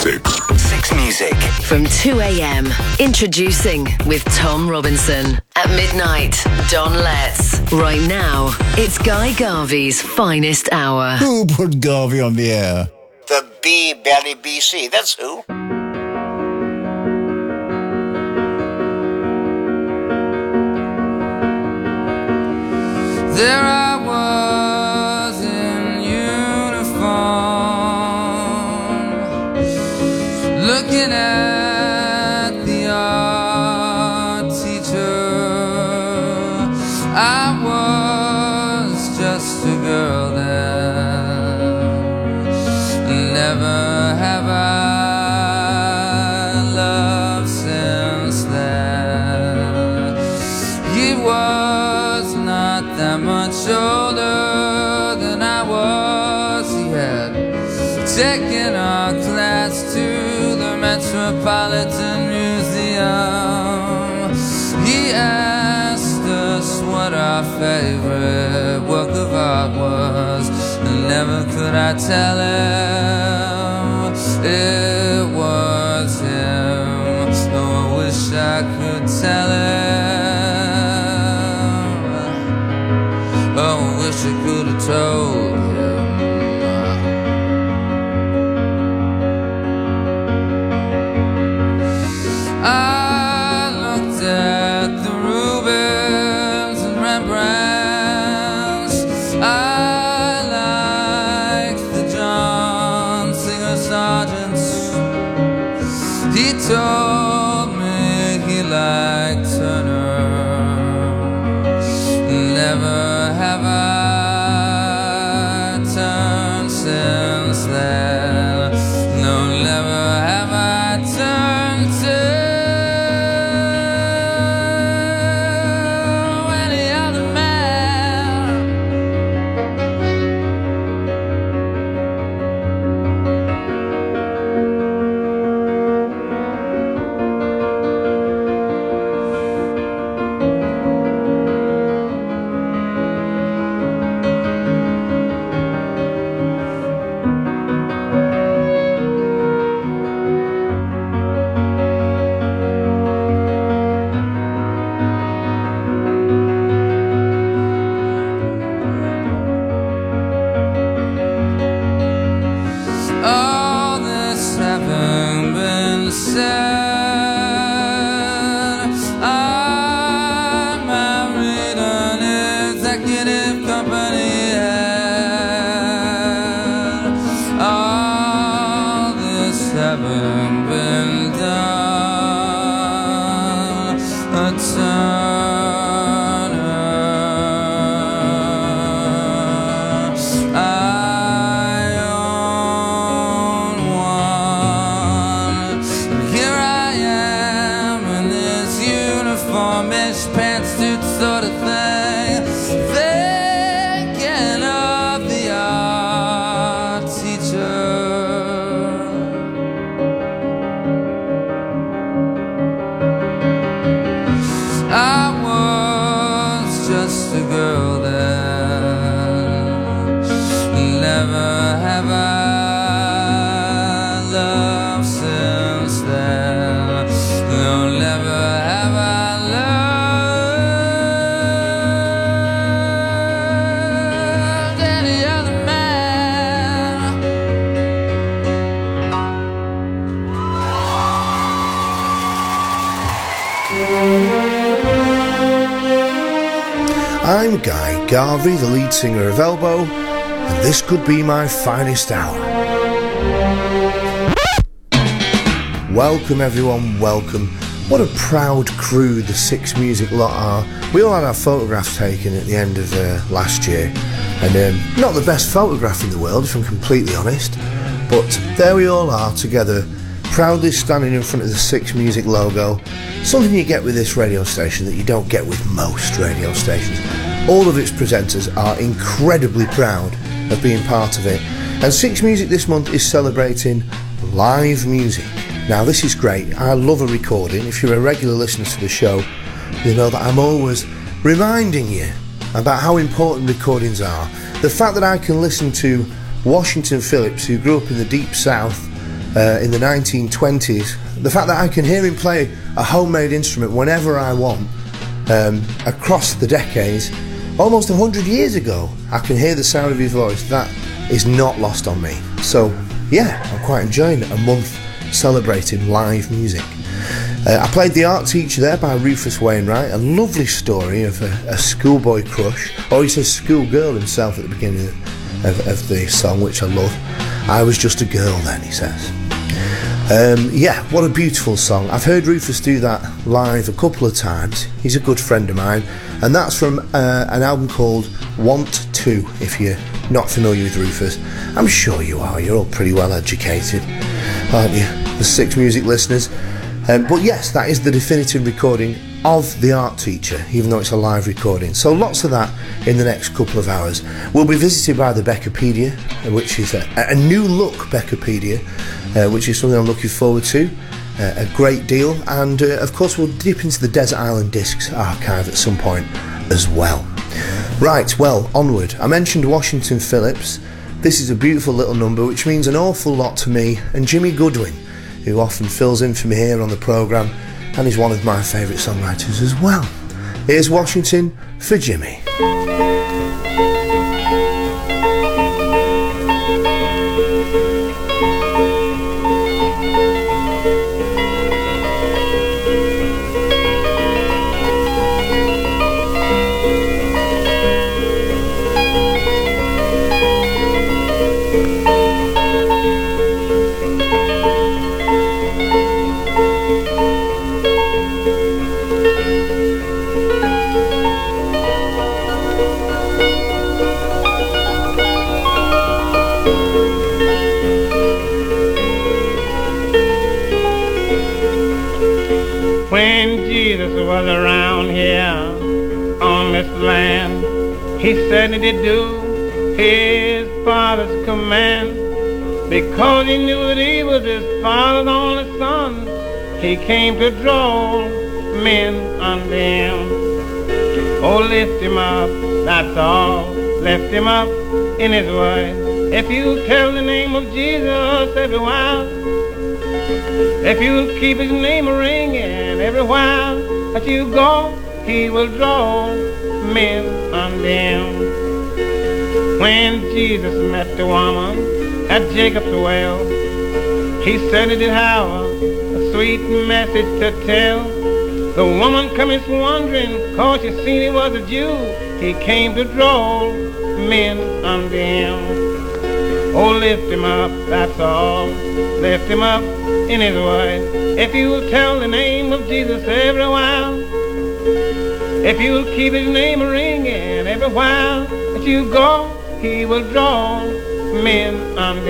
Six Music. From 2 a.m. Introducing with Tom Robinson. At midnight, Don Letts. Right now, it's Guy Garvey's finest hour. Who put Garvey on the air? The Belly BC, that's who. There I was in uniform, looking at the art teacher. I was just a girl then. Never have I loved since then. He was not that much older than I was. He had taken our class to the Metropolitan Museum. He asked us what our favorite work of art was. Never could I tell him it was him. Oh, I wish I could tell him. Oh, I wish I could have told him. I looked at the Rubens and Rembrandts. I liked the John Singer Sargents. He told me he liked Turner. Never have I turned since then. No, never have I turned to any other man. All this having been said, I married an executive company head. All this having been done, a Turner. I own one. And here I am in this uniformish pantsuit sort of thing, thinking of the art teacher. I was just a girl then. Never have I loved since then. No, never have I loved any other man. I'm Guy Garvey, the lead singer of Elbow, and this could be my finest hour. Welcome everyone, welcome. What a proud crew the Six Music lot are. We all had our photographs taken at the end of last year, and not the best photograph in the world if I'm completely honest, but there we all are together, proudly standing in front of the Six Music logo. Something you get with this radio station that you don't get with most radio stations. All of its presenters are incredibly proud of being part of it, and Six Music this month is celebrating live music. Now this is great, I love a recording. If you're a regular listener to the show, you know that I'm always reminding you about how important recordings are. The fact that I can listen to Washington Phillips, who grew up in the deep south, in the 1920s. The fact that I can hear him play a homemade instrument whenever I want, across the decades, almost 100 years ago, I can hear the sound of his voice. That is not lost on me. So yeah, I'm quite enjoying a month celebrating live music. I played The Art Teacher there by Rufus Wainwright, a lovely story of a schoolboy crush, or he says schoolgirl himself at the beginning of the song, which I love. I was just a girl then, he says. Yeah, what a beautiful song. I've heard Rufus do that live a couple of times. He's a good friend of mine, and that's from an album called Want To, if you're not familiar with Rufus. I'm sure you are, you're all pretty well educated, aren't you, the Six Music listeners? But yes, that is the definitive recording of The Art Teacher, even though it's a live recording. So lots of that in the next couple of hours. We'll be visited by the Beccapedia, which is a new look Beccapedia, which is something I'm looking forward to a great deal. And of course we'll dip into the Desert Island Discs archive at some point as well. Right, well, onward. I mentioned Washington Phillips. This is a beautiful little number which means an awful lot to me and Jimmy Goodwin, who often fills in for me here on the programme and is one of my favourite songwriters as well. Here's Washington for Jimmy. Was around here on this land, he said that he'd do his father's command, because he knew that he was his father's only son. He came to draw men unto him. Oh, lift him up, that's all, lift him up in his way. If you tell the name of Jesus every while, if you keep his name ringing every while that you go, he will draw men unto him. When Jesus met the woman at Jacob's well, he said he did have a sweet message to tell. The woman cometh wondering, cause she seen he was a Jew. He came to draw men unto him. Oh, lift him up, that's all, lift him up in his way. If you'll tell the name of Jesus every while, if you'll keep his name ringing every while that you go, he will draw men unto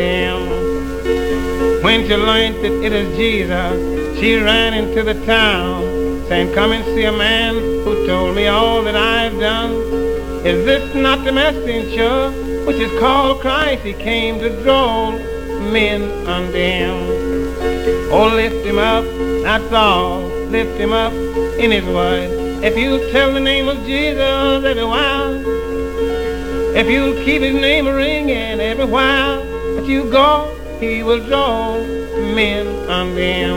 him. When she learned that it is Jesus, she ran into the town, saying, come and see a man who told me all that I've done. Is this not the messenger which is called Christ? He came to draw men unto him. Oh, lift him up, that's all, lift him up in his way. If you tell the name of Jesus every while, if you'll keep his name ringing every while that you go, he will draw men unto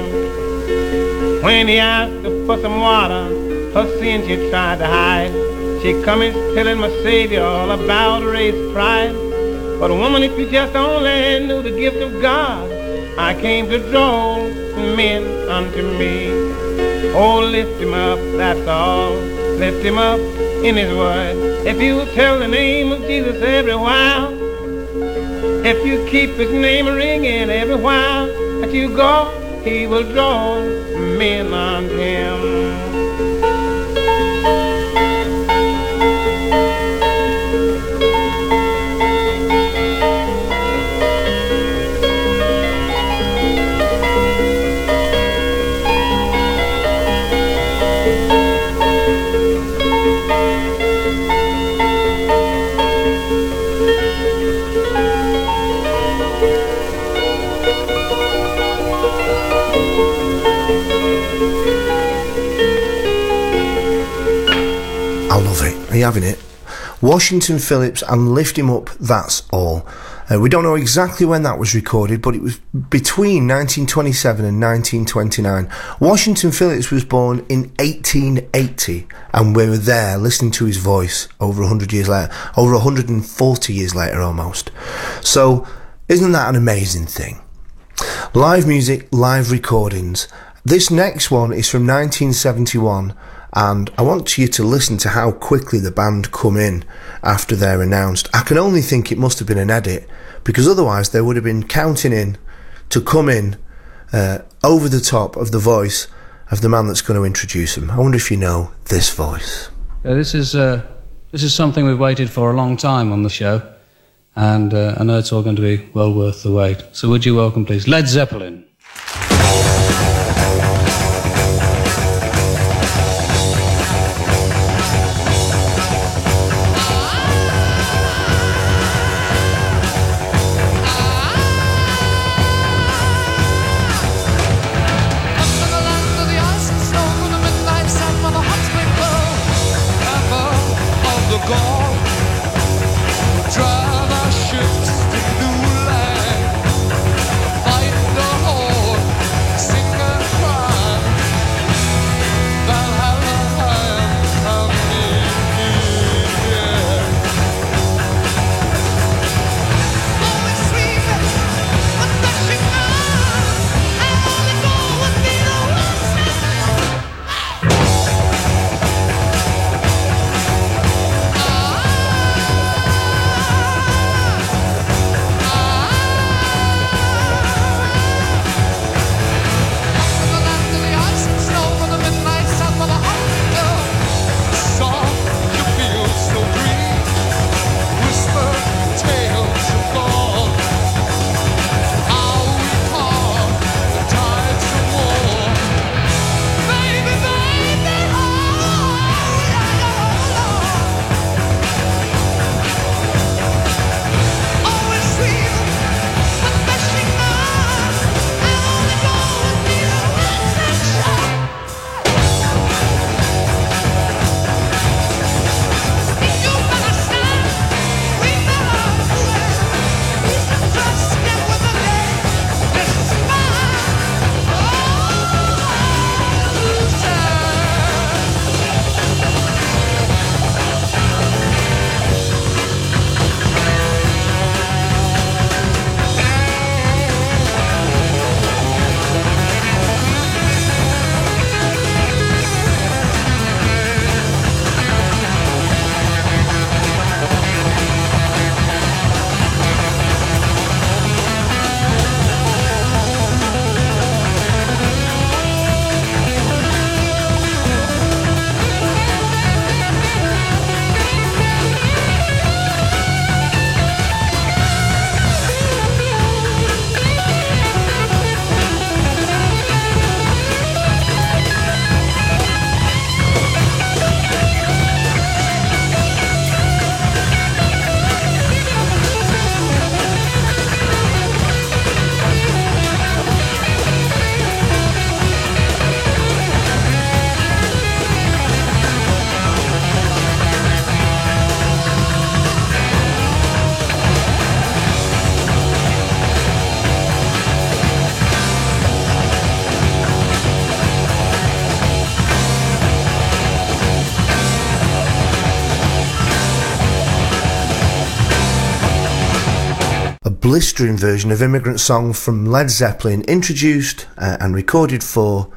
him. When he asked her for some water, her sin she tried to hide. She cometh telling my Savior all about race pride. But woman, if you just only knew the gift of God, I came to draw men unto me. Oh, lift him up, that's all, lift him up in his word. If you tell the name of Jesus every while, if you keep his name ringing every while that you go, he will draw men unto him. I love it. Are you having it? Washington Phillips and Lift Him Up, That's All. We don't know exactly when that was recorded, but it was between 1927 and 1929. Washington Phillips was born in 1880, and we were there listening to his voice over 100 years later, over 140 years later almost. So, isn't that an amazing thing? Live music, live recordings. This next one is from 1971, and I want you to listen to how quickly the band come in after they're announced. I can only think it must have been an edit, because otherwise they would have been counting in to come in over the top of the voice of the man that's going to introduce them. I wonder if you know this voice. This is something we've waited for a long time on the show, and I know it's all going to be well worth the wait. So would you welcome, please, Led Zeppelin. Blistering version of Immigrant Song from Led Zeppelin, introduced and recorded for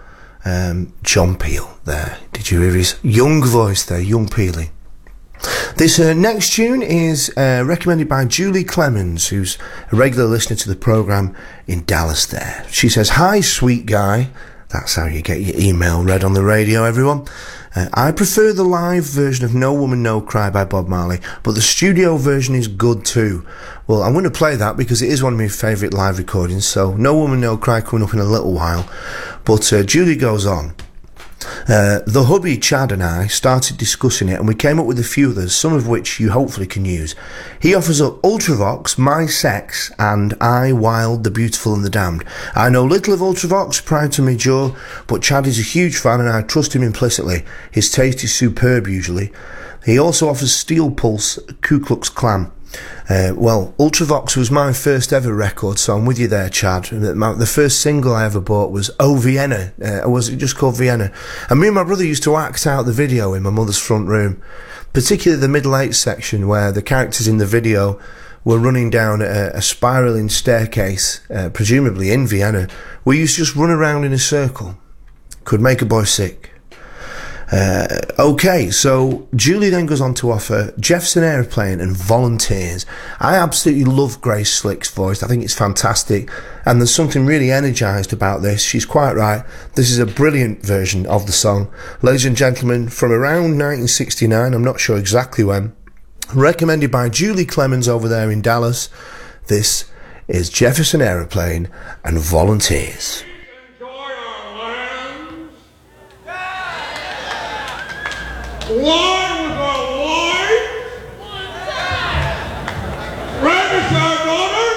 John Peel there. Did you hear his young voice there, young Peely? This next tune is recommended by Julie Clemens, who's a regular listener to the programme in Dallas there. She says, "Hi, sweet guy." That's how you get your email read on the radio, everyone. I prefer the live version of No Woman No Cry by Bob Marley, but the studio version is good too. Well, I'm going to play that because it is one of my favourite live recordings, so No Woman No Cry coming up in a little while. But Julie goes on. The hubby Chad and I started discussing it, and we came up with a few others, some of which you hopefully can use. He offers up Ultravox, My Sex, and I, Wild, the Beautiful and the Damned. I know little of Ultravox prior to me, Joe, but Chad is a huge fan and I trust him implicitly. His taste is superb usually. He also offers Steel Pulse, Ku Klux Klan. Well, Ultravox was my first ever record, so I'm with you there, Chad. The first single I ever bought was Oh Vienna, or was it just called Vienna? And me and my brother used to act out the video in my mother's front room, particularly the middle eight section where the characters in the video were running down a spiralling staircase, presumably in Vienna. We used to just run around in a circle. Could make a boy sick. Okay, so Julie then goes on to offer Jefferson Airplane and Volunteers. I absolutely love Grace Slick's voice. I think it's fantastic, and there's something really energised about this. She's quite right. This is a brilliant version of the song. Ladies and gentlemen, from around 1969, I'm not sure exactly when, recommended by Julie Clemens over there in Dallas, this is Jefferson Airplane and Volunteers. Line without line. Regicide daughter.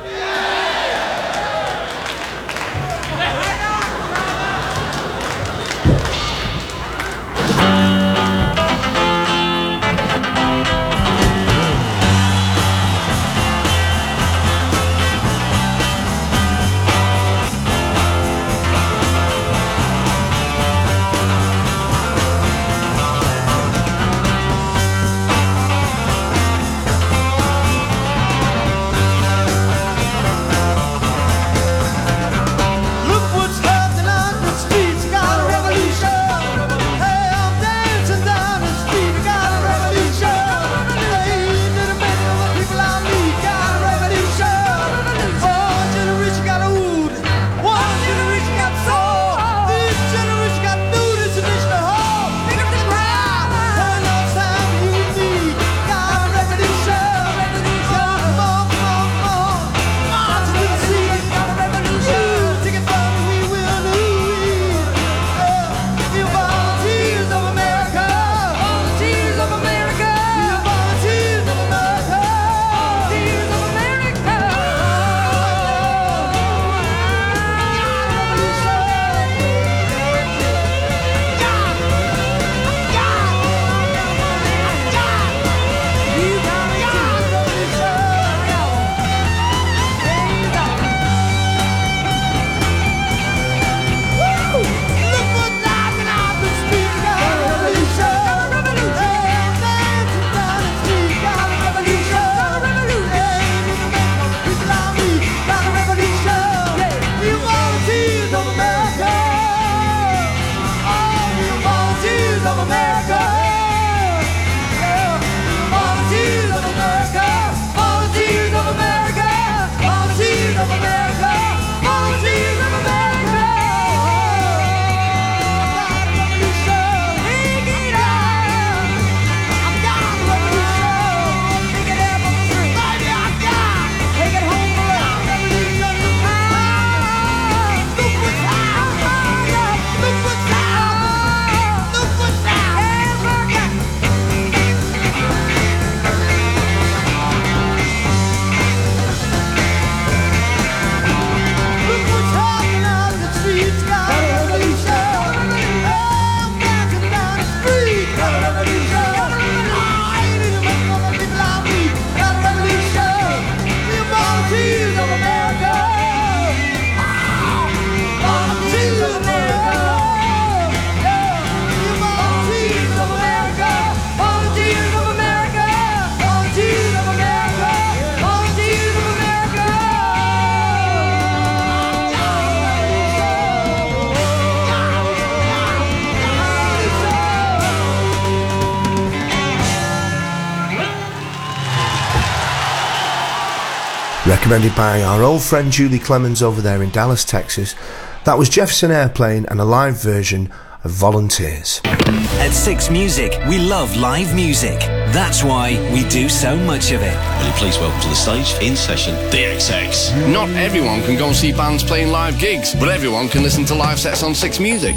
Recommended by our old friend Julie Clemens over there in Dallas, Texas. That was Jefferson Airplane and a live version of Volunteers. At Six Music, we love live music. That's why we do so much of it. Will you please welcome to the stage, in session, DXX. Not everyone can go and see bands playing live gigs, but everyone can listen to live sets on Six Music.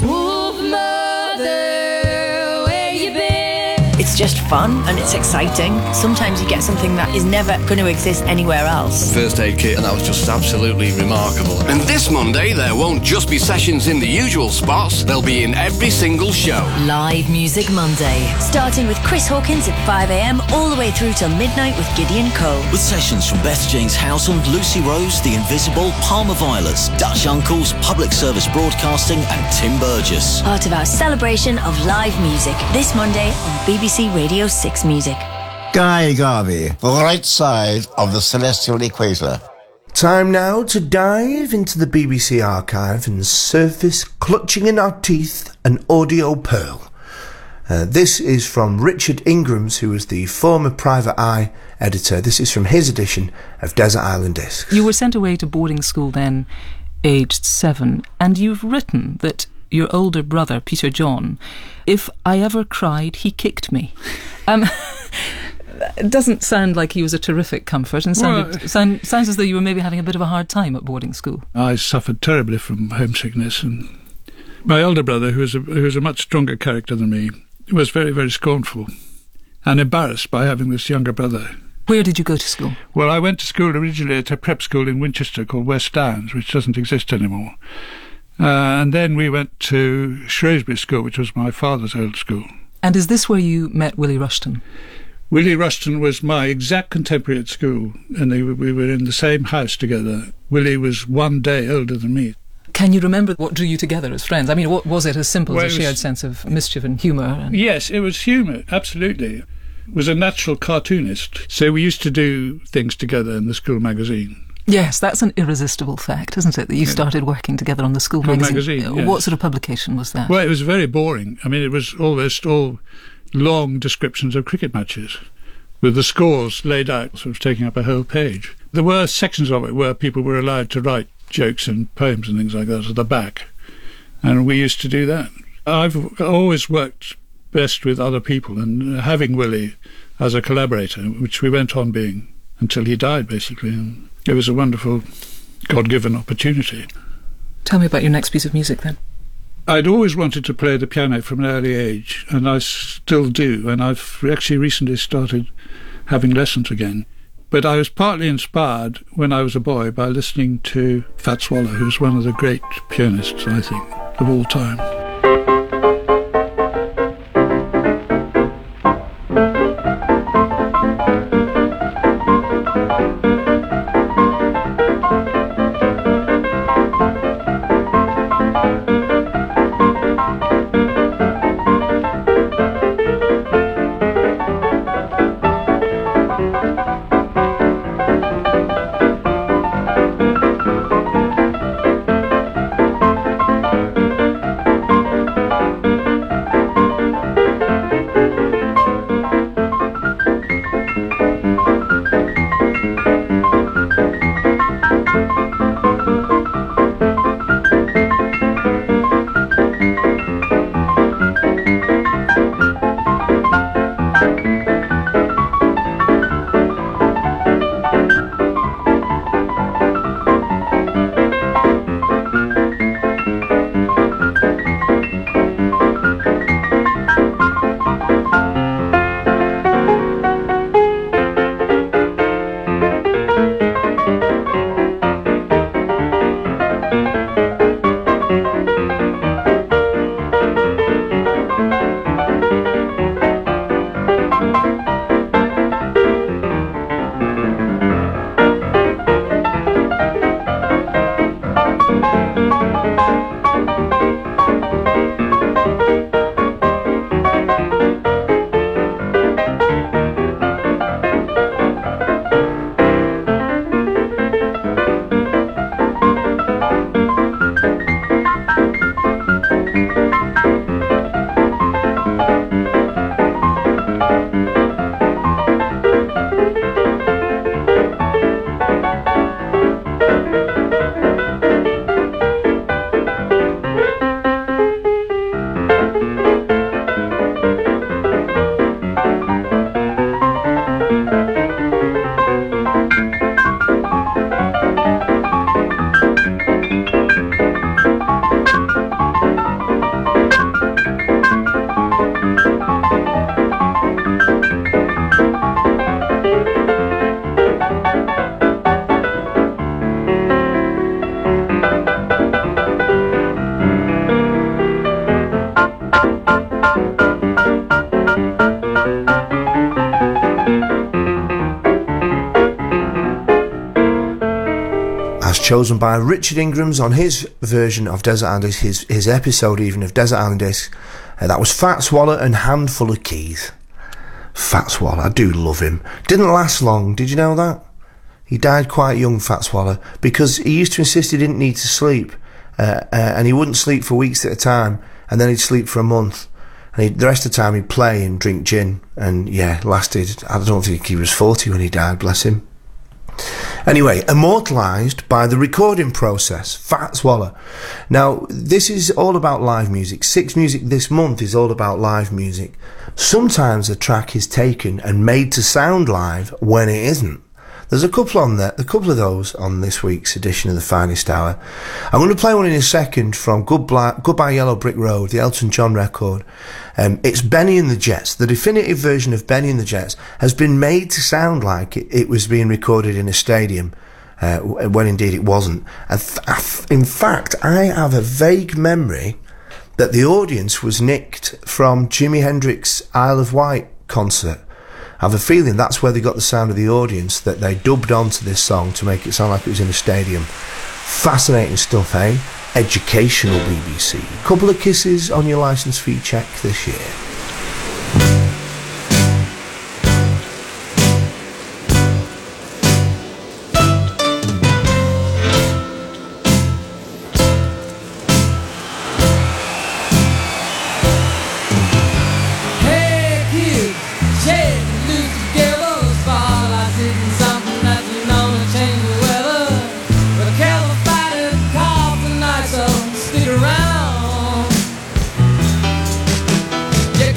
It's just fun and it's exciting. Sometimes you get something that is never going to exist anywhere else. First Aid Kit, and that was just absolutely remarkable. And this Monday, there won't just be sessions in the usual spots, they'll be in every single show. Live Music Monday, starting with Chris Hawkins at 5am all the way through till midnight with Gideon Cole. With sessions from Beth James Houseland, Lucy Rose, The Invisible, Palmer Violets, Dutch Uncles, Public Service Broadcasting and Tim Burgess. Part of our celebration of live music this Monday on BBC Radio 6 Music. Guy Garvey, right side of the celestial equator. Time now to dive into the BBC archive and surface, clutching in our teeth, an audio pearl. This is from Richard Ingrams, who was the former Private Eye editor. This is from his edition of Desert Island Discs. You were sent away to boarding school then, aged 7, and you've written that your older brother, Peter John, if I ever cried, he kicked me. It doesn't sound like he was a terrific comfort, and sounds as though you were maybe having a bit of a hard time at boarding school. I suffered terribly from homesickness, and my older brother, who was a much stronger character than me, was very, very scornful and embarrassed by having this younger brother. Where did you go to school? Well, I went to school originally at a prep school in Winchester called West Downs, which doesn't exist anymore. And then we went to Shrewsbury School, which was my father's old school. And is this where you met Willie Rushton? Willie Rushton was my exact contemporary at school, and we were in the same house together. Willie was 1 day older than me. Can you remember what drew you together as friends? I mean, was it as simple as a shared sense of mischief and humour? Yes, it was humour, absolutely. Was a natural cartoonist, so we used to do things together in the school magazine. Yes, that's an irresistible fact, isn't it, that you started working together on the school magazine? Yes. What sort of publication was that? Well, it was very boring. I mean, it was almost all long descriptions of cricket matches, with the scores laid out, sort of taking up a whole page. There were sections of it where people were allowed to write jokes and poems and things like that at the back, and we used to do that. I've always worked best with other people, and having Willie as a collaborator, which we went on being until he died, basically, and it was a wonderful God-given opportunity. Tell me about your next piece of music, then. I'd always wanted to play the piano from an early age, and I still do, and I've actually recently started having lessons again. But I was partly inspired when I was a boy by listening to Fats Waller, who was one of the great pianists, I think, of all time. chosen by Richard Ingrams on his version of Desert Island Discs, his episode even of Desert Island Discs. That was Fats Waller and Handful of Keys. Fats Waller, I do love him. Didn't last long, did you know that? He died quite young, Fats Waller, because he used to insist he didn't need to sleep, and he wouldn't sleep for weeks at a time, and then he'd sleep for a month. And the rest of the time he'd play and drink gin, and lasted, I don't think he was 40 when he died, bless him. Anyway, immortalised by the recording process, Fats Waller. Now, this is all about live music. Six Music this month is all about live music. Sometimes a track is taken and made to sound live when it isn't. There's a couple of those on this week's edition of The Finest Hour. I'm going to play one in a second from Goodbye Yellow Brick Road, the Elton John record. It's Benny and the Jets. The definitive version of Benny and the Jets has been made to sound like it was being recorded in a stadium, when indeed it wasn't. In fact, I have a vague memory that the audience was nicked from Jimi Hendrix's Isle of Wight concert. I have a feeling that's where they got the sound of the audience that they dubbed onto this song to make it sound like it was in a stadium. Fascinating stuff, eh? Educational BBC. Couple of kisses on your licence fee check this year. Yeah.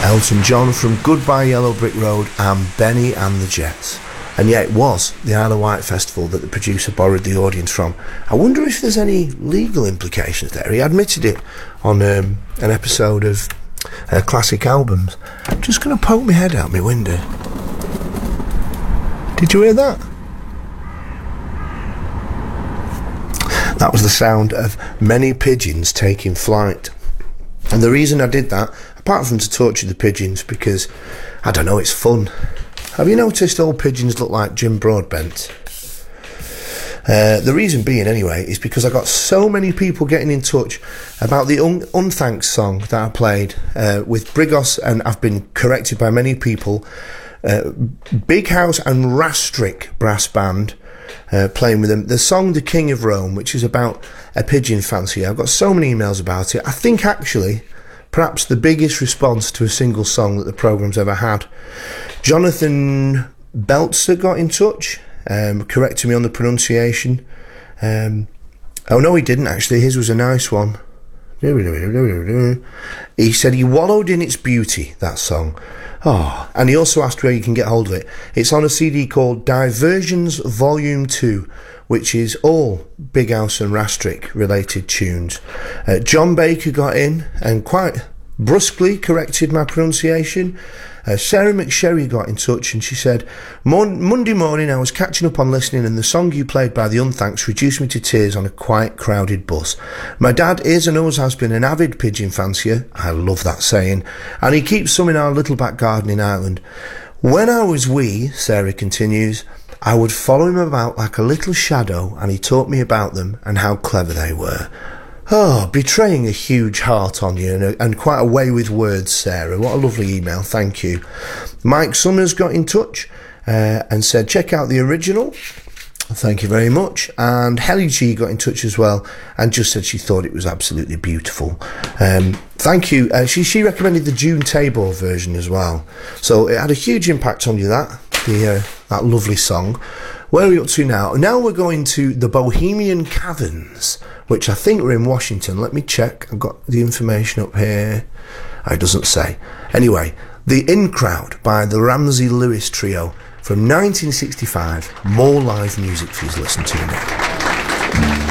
Elton John from Goodbye Yellow Brick Road and Benny and the Jets. And yeah, it was the Isle of Wight Festival that the producer borrowed the audience from. I wonder if there's any legal implications there. He admitted it on an episode of Classic Albums. I'm just going to poke my head out my window. Did you hear that? That was the sound of many pigeons taking flight. And the reason I did that, apart from to torture the pigeons, because, I don't know, it's fun. Have you noticed all pigeons look like Jim Broadbent? The reason being, anyway, is because I got so many people getting in touch about the Unthanks song that I played with Brigos, and I've been corrected by many people. Big House and Rastrick brass band playing with them. The song The King of Rome, which is about a pigeon fancier. I've got so many emails about it. I think, actually, perhaps the biggest response to a single song that the programme's ever had. Jonathan Belzer got in touch, correcting me on the pronunciation. Oh no, he didn't actually. His was a nice one. He said he wallowed in its beauty, that song. Oh, and he also asked where you can get hold of it. It's on a CD called Diversions Volume 2, which is all Big House and Rastrick related tunes. John Baker got in and quite brusquely corrected my pronunciation. Sarah McSherry got in touch and she said, Monday morning I was catching up on listening and the song you played by the Unthanks reduced me to tears on a quite crowded bus. My dad is and always has been an avid pigeon fancier, I love that saying, and he keeps some in our little back garden in Ireland. When I was wee, Sarah continues, I would follow him about like a little shadow and he taught me about them and how clever they were. Oh, betraying a huge heart on you and quite a way with words, Sarah. What a lovely email, thank you. Mike Summers got in touch and said, check out the original. Thank you very much. And Helly G got in touch as well and just said she thought it was absolutely beautiful. Thank you. She recommended the June Tabor version as well. So it had a huge impact on you, that lovely song. Where are we up to now? Now we're going to the Bohemian Caverns, which I think we're in Washington. Let me check. I've got the information up here. It doesn't say. Anyway, The In Crowd by the Ramsey Lewis Trio from 1965. More live music for you to listen to now.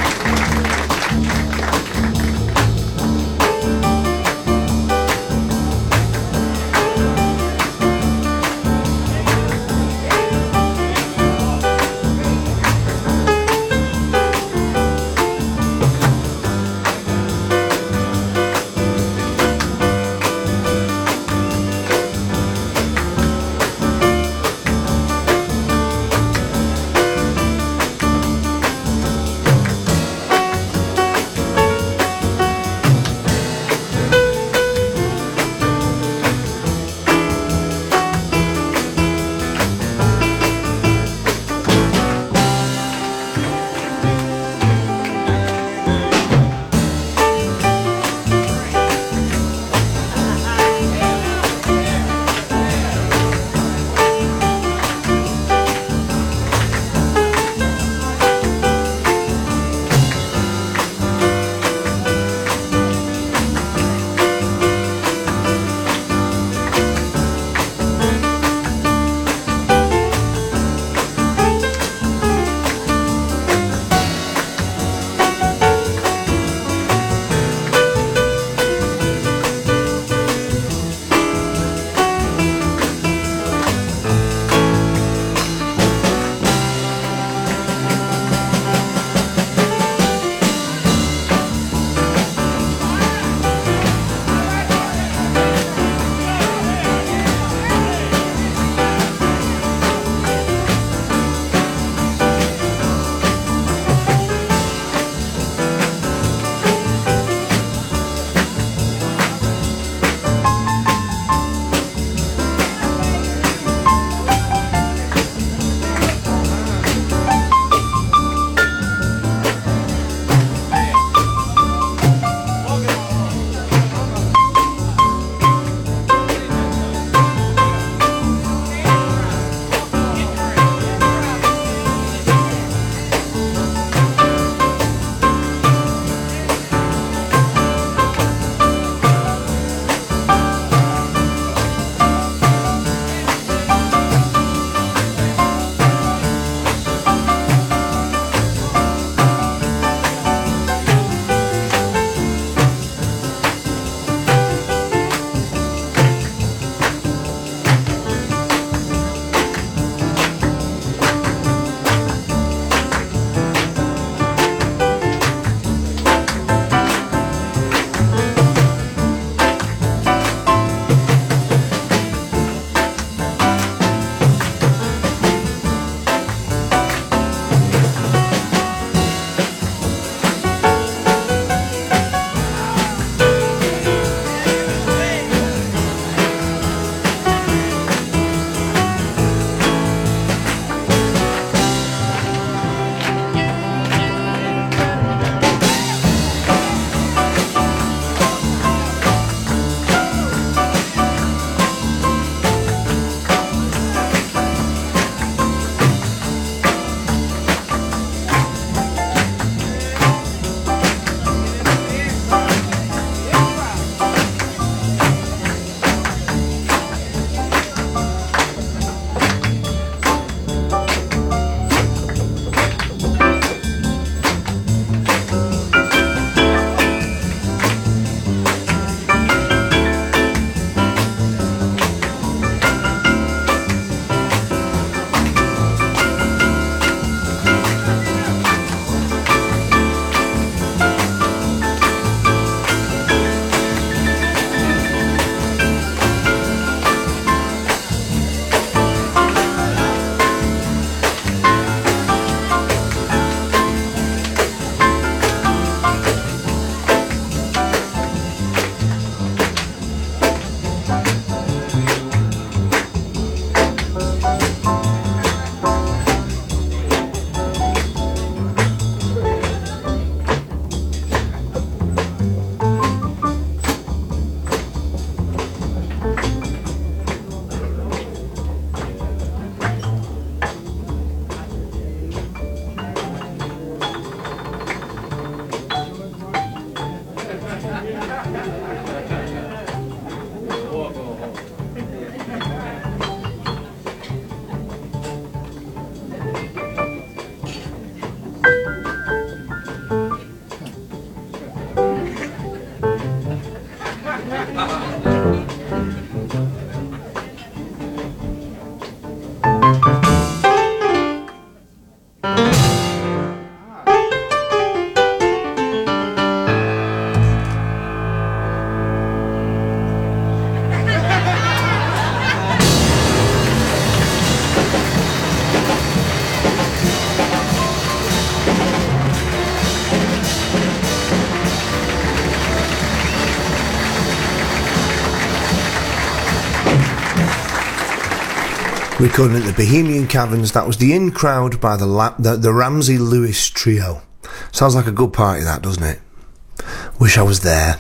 Recording at the Bohemian Caverns, that was the In Crowd by the Ramsey Lewis Trio. Sounds like a good party, that, doesn't it? Wish I was there.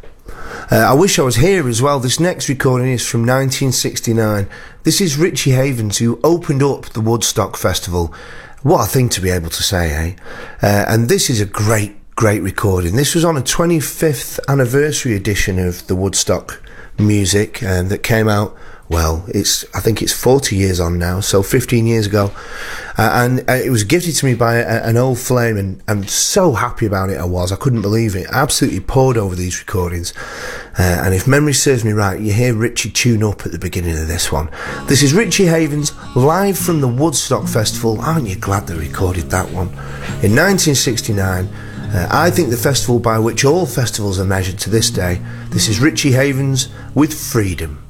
I wish I was here as well. This next recording is from 1969. This is Richie Havens, who opened up the Woodstock Festival. What a thing to be able to say, eh? And this is a great recording. This was on a 25th anniversary edition of the Woodstock music that came out. Well, I think it's 40 years on now, so 15 years ago. And it was gifted to me by an old flame, and I'm so happy about it. I couldn't believe it. I absolutely poured over these recordings. And if memory serves me right, you hear Richie tune up at the beginning of this one. This is Richie Havens, live from the Woodstock Festival. Aren't you glad they recorded that one? In 1969, I think the festival by which all festivals are measured to this day. This is Richie Havens with Freedom.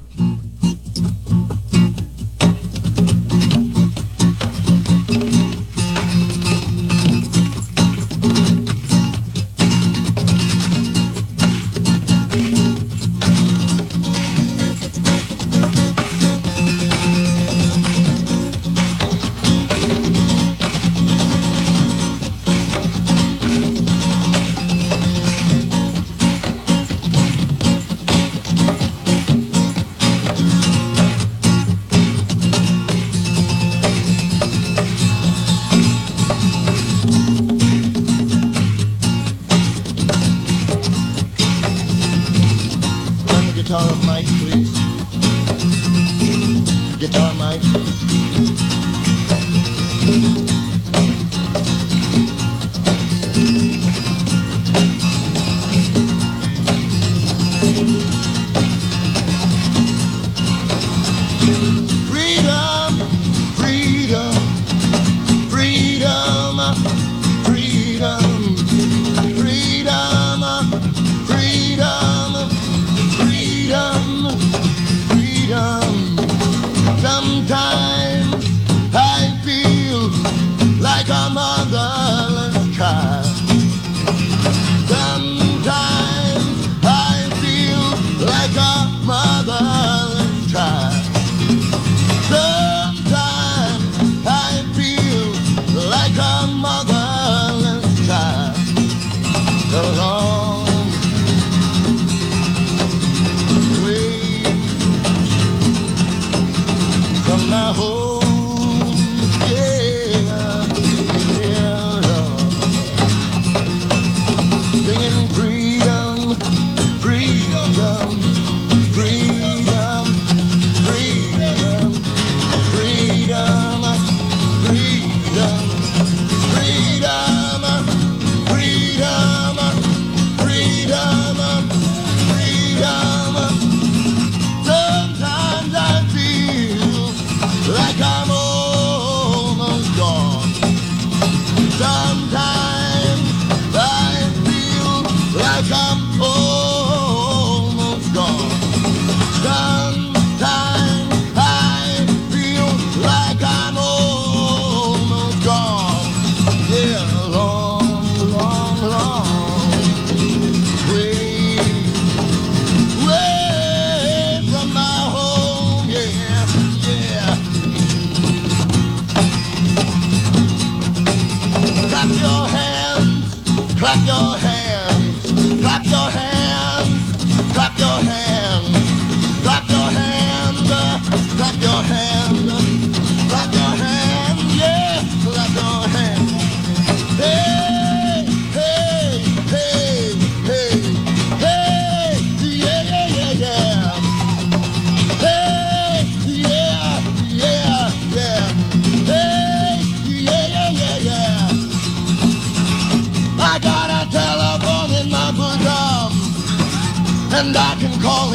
I gotta tell her.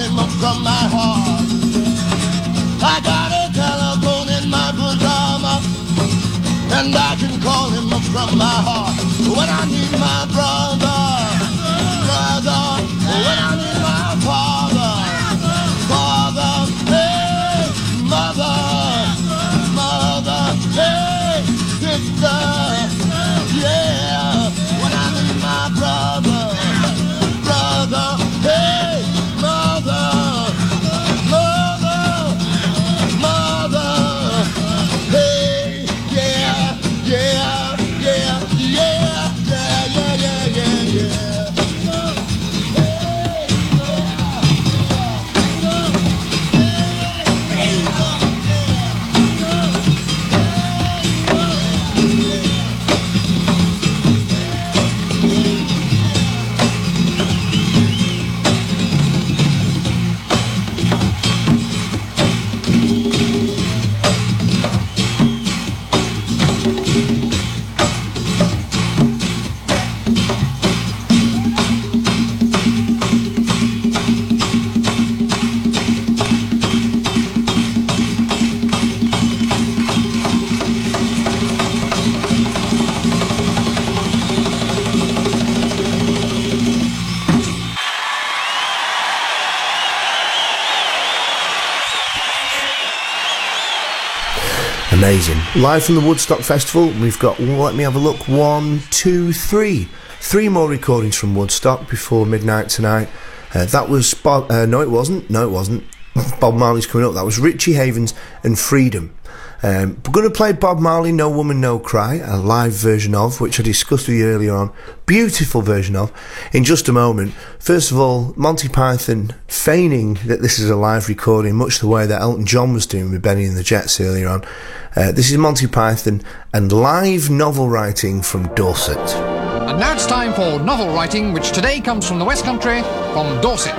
him up from my heart. I got a telephone in my pajama, and I can call him up from my heart when I need my brother, when I need my father, hey, mother, hey, sister, yeah, when I need my brother, hey, mother, hey, yeah, yeah, yeah, yeah, yeah. Amazing. Live from the Woodstock Festival, we've got, let me have a look, 1, 2, 3. 3 more recordings from Woodstock before midnight tonight. That was Bob, no it wasn't. Bob Marley's coming up. That was Richie Havens and Freedom. We're going to play Bob Marley, No Woman No Cry, a live version of, which I discussed with you earlier on. Beautiful version of, in just a moment. First of all, Monty Python feigning that this is a live recording, much the way that Elton John was doing with Benny and the Jets earlier on. This is Monty Python and live novel writing from Dorset. And now it's time for novel writing, which today comes from the West Country, from Dorset.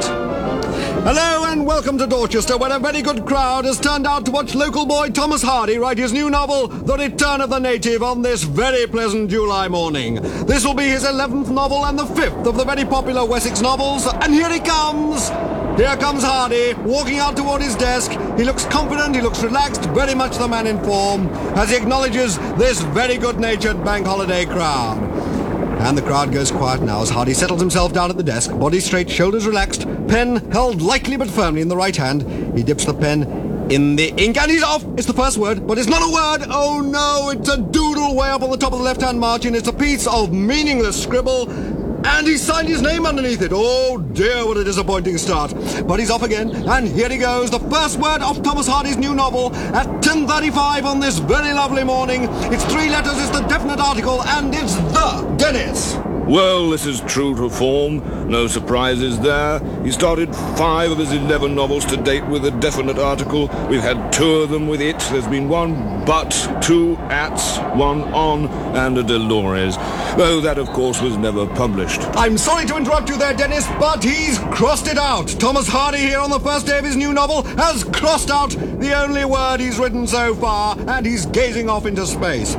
Hello and welcome to Dorchester, where a very good crowd has turned out to watch local boy Thomas Hardy write his new novel, The Return of the Native, on this very pleasant July morning. This will be his 11th novel and the 5th of the very popular Wessex novels, and here he comes! Here comes Hardy, walking out toward his desk. He looks confident, he looks relaxed, very much the man in form, as he acknowledges this very good-natured bank holiday crowd. And the crowd goes quiet now as Hardy settles himself down at the desk, body straight, shoulders relaxed, pen held lightly but firmly in the right hand. He dips the pen in the ink and he's off! It's the first word, but it's not a word! Oh no, it's a doodle way up on the top of the left-hand margin. It's a piece of meaningless scribble, and he signed his name underneath it. Oh dear, what a disappointing start. But he's off again, and here he goes, the first word of Thomas Hardy's new novel at 10:35 on this very lovely morning. It's 3 letters, it's the definite article, and it's the Dennis. Well, this is true to form. No surprises there. He started 5 of his 11 novels to date with a definite article. We've had 2 of them with it. There's been 1 but, 2 ats, 1 on, and a Dolores. Though that, of course, was never published. I'm sorry to interrupt you there, Dennis, but he's crossed it out. Thomas Hardy here on the first day of his new novel has crossed out the only word he's written so far, and he's gazing off into space.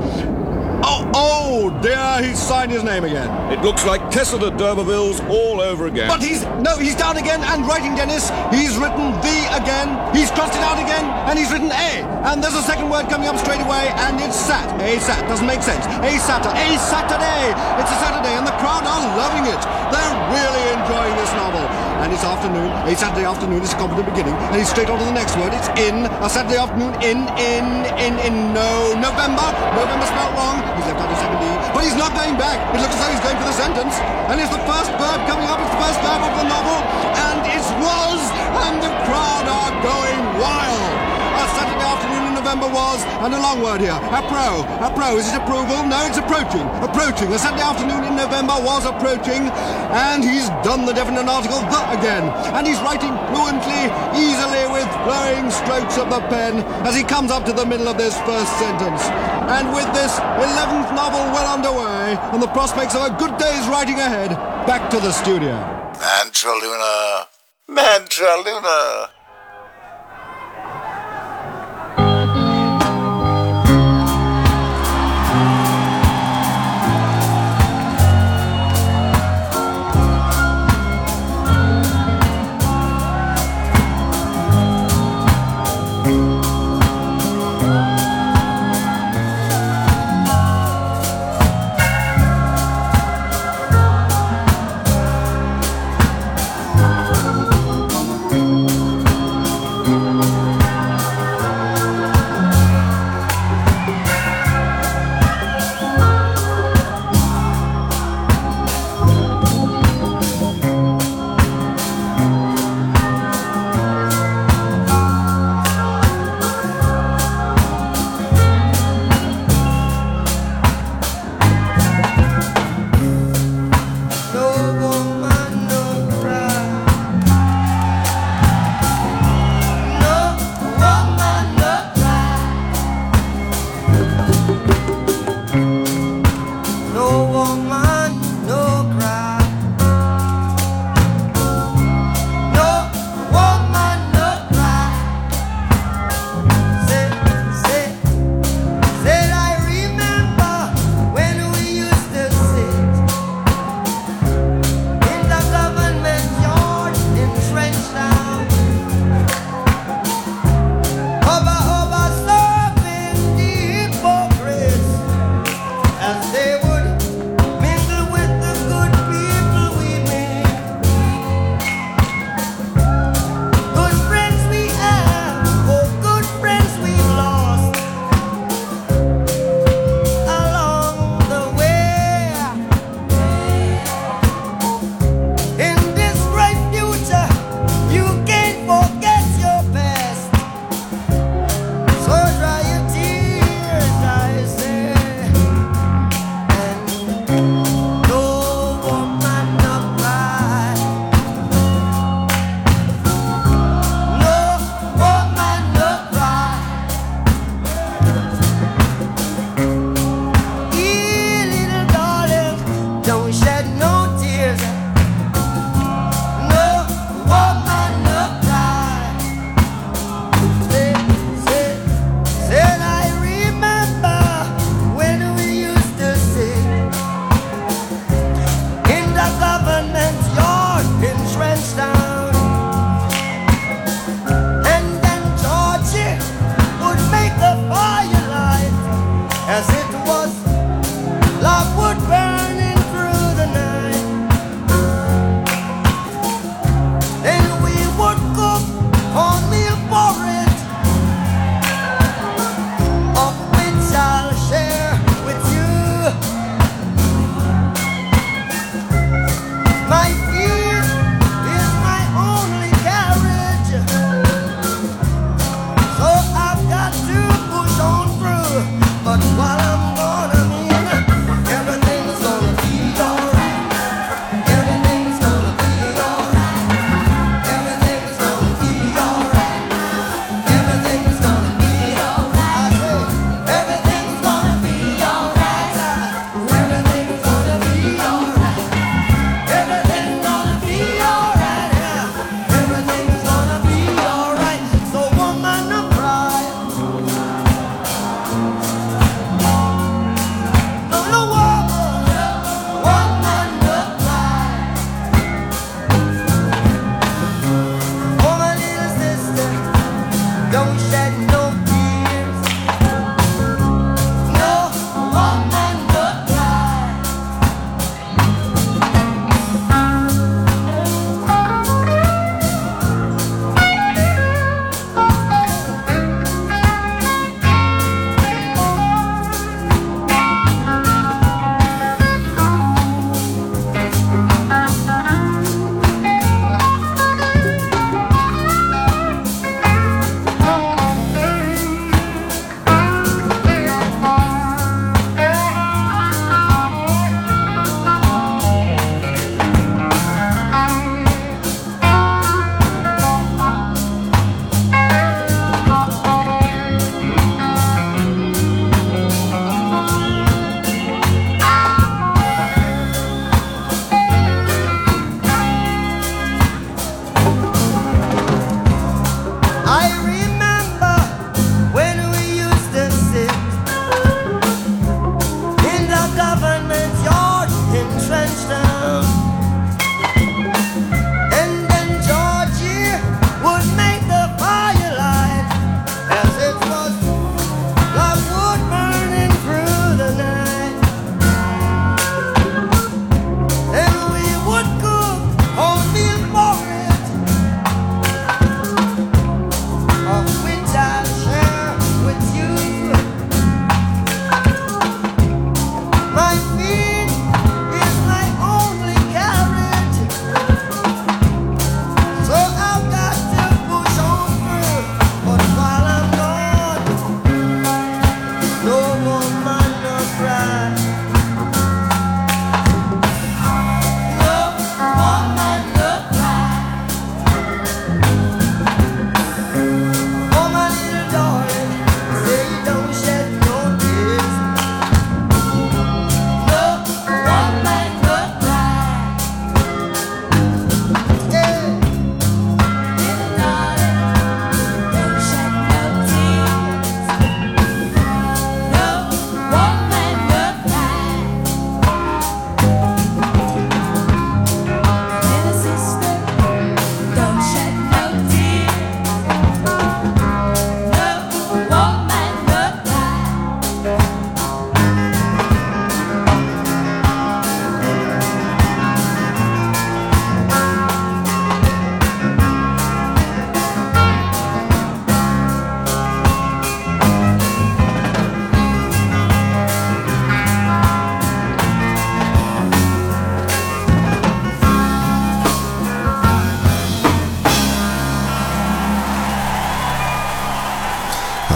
Oh dear, he's signed his name again. It looks like Tessa de D'Urbervilles all over again. But he's down again and writing, Dennis. He's written the again, he's crossed it out again, and he's written a. And there's a second word coming up straight away, and it's sat. A sat, doesn't make sense. A Saturday. It's a Saturday, and the crowd are loving it. They're really enjoying this novel. And it's afternoon, a Saturday afternoon is a competent beginning, and he's straight on to the next word. It's in, a Saturday afternoon, November. November spelled wrong. He's left out a second E, but he's not going back. It looks as though he's going for the sentence. And it's the first verb coming up. It's the first verb of the novel. And it's was, and the crowd are going wild. A Saturday afternoon in November was, and a long word here. Appro. Is it approval? No, it's approaching. Approaching. A Saturday afternoon in November was approaching. And he's done the definite article, the again. And he's writing fluently, easily, with flowing strokes of the pen as he comes up to the middle of this first sentence. And with this 11th novel well underway, and the prospects of a good day's writing ahead, back to the studio. Mantraluna.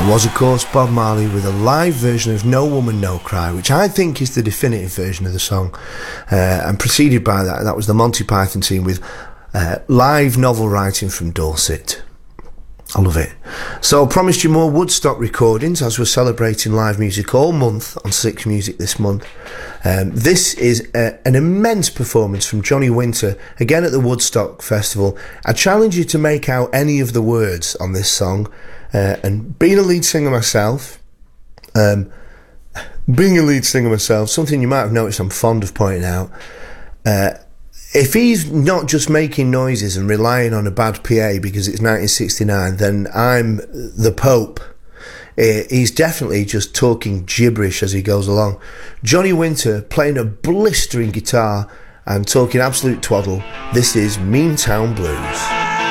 was, of course, Bob Marley with a live version of No Woman, No Cry, which I think is the definitive version of the song. And preceded by that was the Monty Python team with live novel writing from Dorset. I love it. So I promised you more Woodstock recordings as we're celebrating live music all month on Six Music this month. This is an immense performance from Johnny Winter, again at the Woodstock Festival. I challenge you to make out any of the words on this song. And being a lead singer myself, something you might have noticed I'm fond of pointing out, if he's not just making noises and relying on a bad PA because it's 1969, then I'm the Pope. He's definitely just talking gibberish as he goes along. Johnny Winter playing a blistering guitar and talking absolute twaddle. This is Meantown Blues.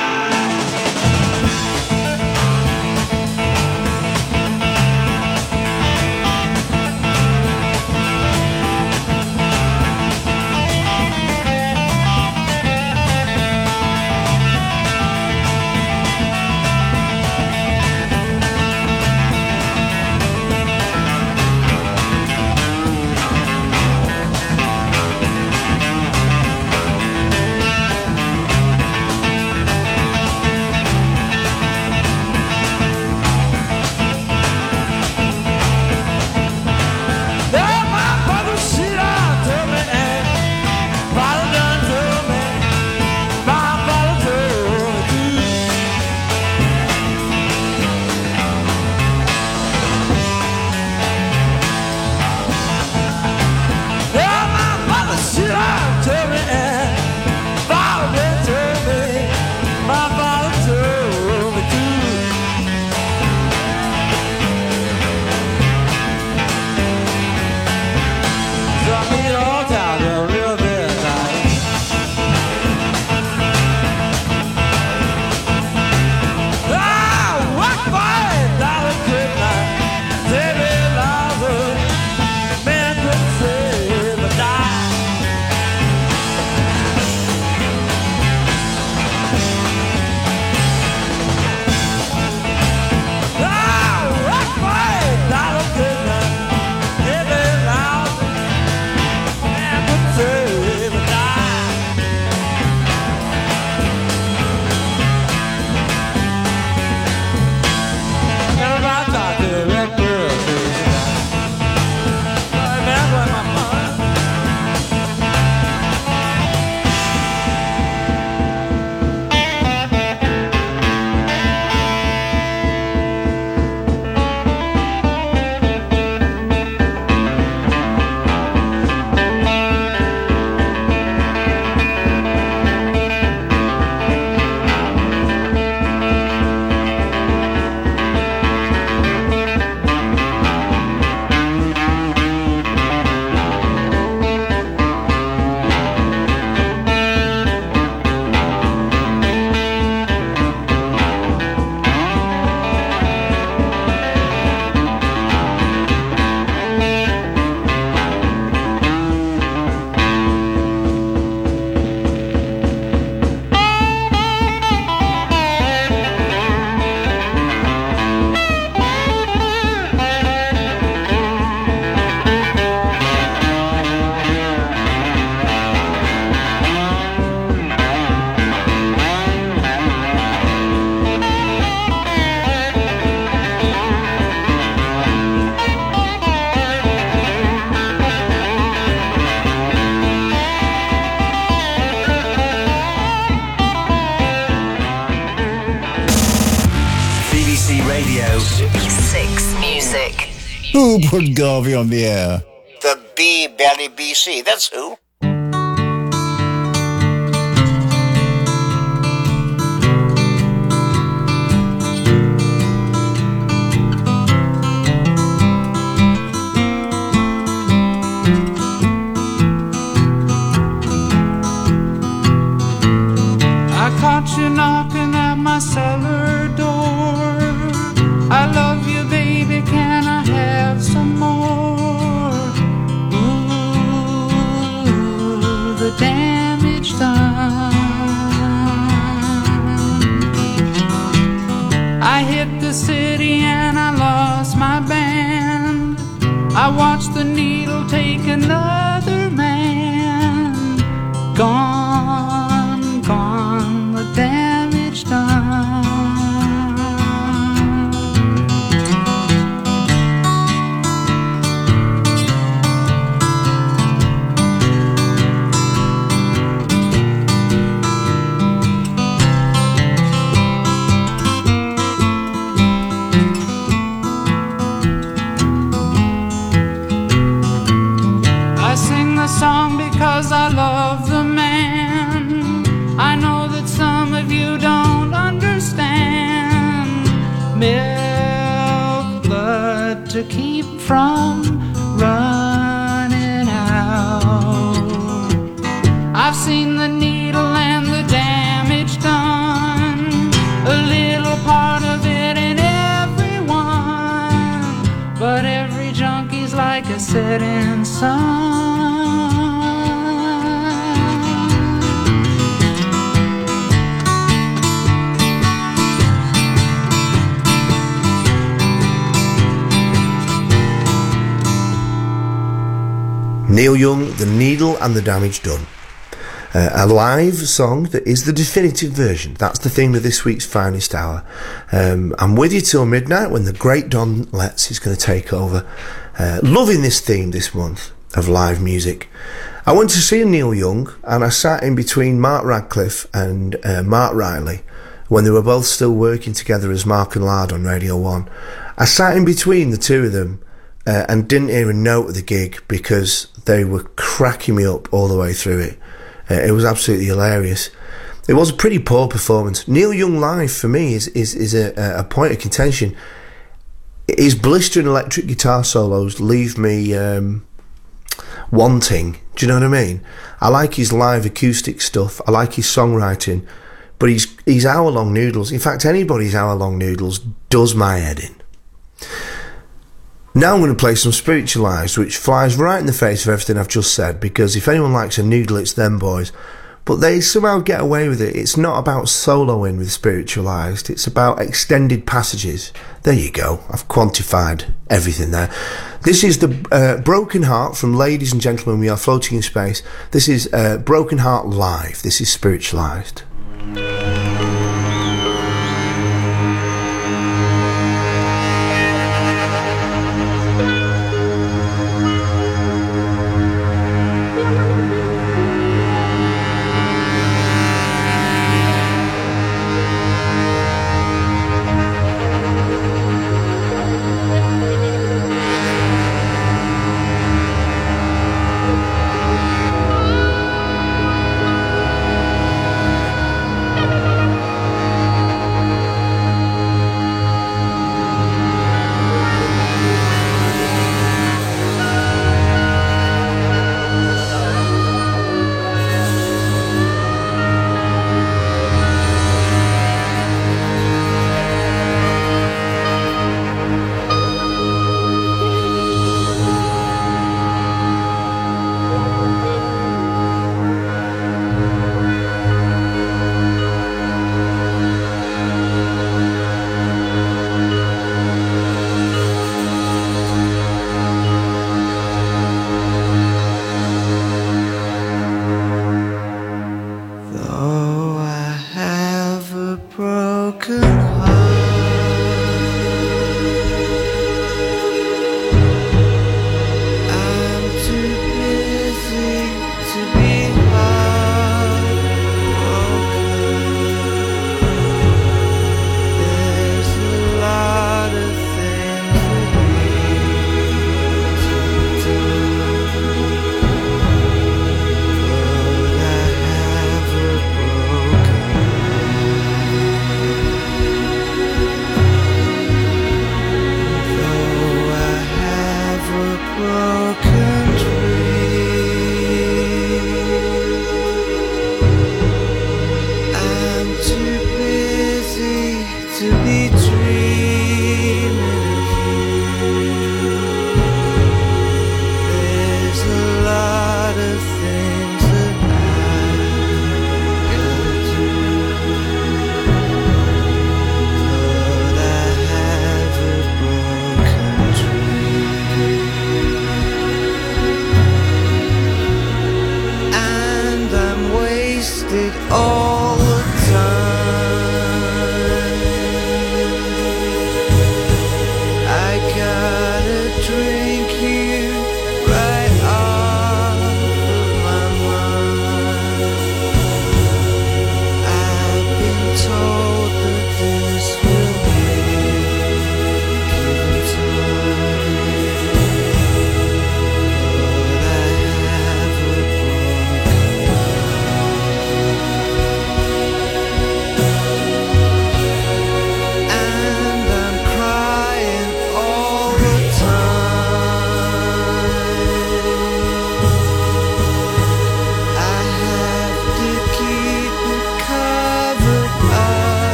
Who put Garvey on the air? The B-Belly BC, that's who. I caught you knocking at my cellar door. I love you, baby, can I have some more? Ooh, the damage done. I hit the city and I lost I watched the needle take another man. Gone, gone, the damage done. Song because I love the man. I know that some of you don't understand. Milk blood to keep from running out. I've seen the needle and the damage done, a little part of it in everyone, but every junkie's like a setting sun. Neil Young, The Needle and the Damage Done. A live song that is the definitive version. That's the theme of this week's Finest Hour. I'm with you till midnight when the great Don Letts is going to take over. Loving this theme this month of live music. I went to see Neil Young and I sat in between Mark Radcliffe and Mark Riley when they were both still working together as Mark and Lard on Radio 1. I sat in between the two of them and didn't hear a note of the gig because they were cracking me up all the way through it. It was absolutely hilarious. It was a pretty poor performance. Neil Young live for me is a point of contention. His blistering electric guitar solos leave me wanting. Do you know what I mean? I like his live acoustic stuff. I like his songwriting, but his hour-long noodles. In fact, anybody's hour-long noodles does my head in. Now I'm going to play some Spiritualised, which flies right in the face of everything I've just said, because if anyone likes a noodle, it's them boys. But they somehow get away with it. It's not about soloing with Spiritualised, it's about extended passages. There you go, I've quantified everything there. This is the Broken Heart from Ladies and Gentlemen, We Are Floating in Space. This is Broken Heart Live. This is Spiritualised.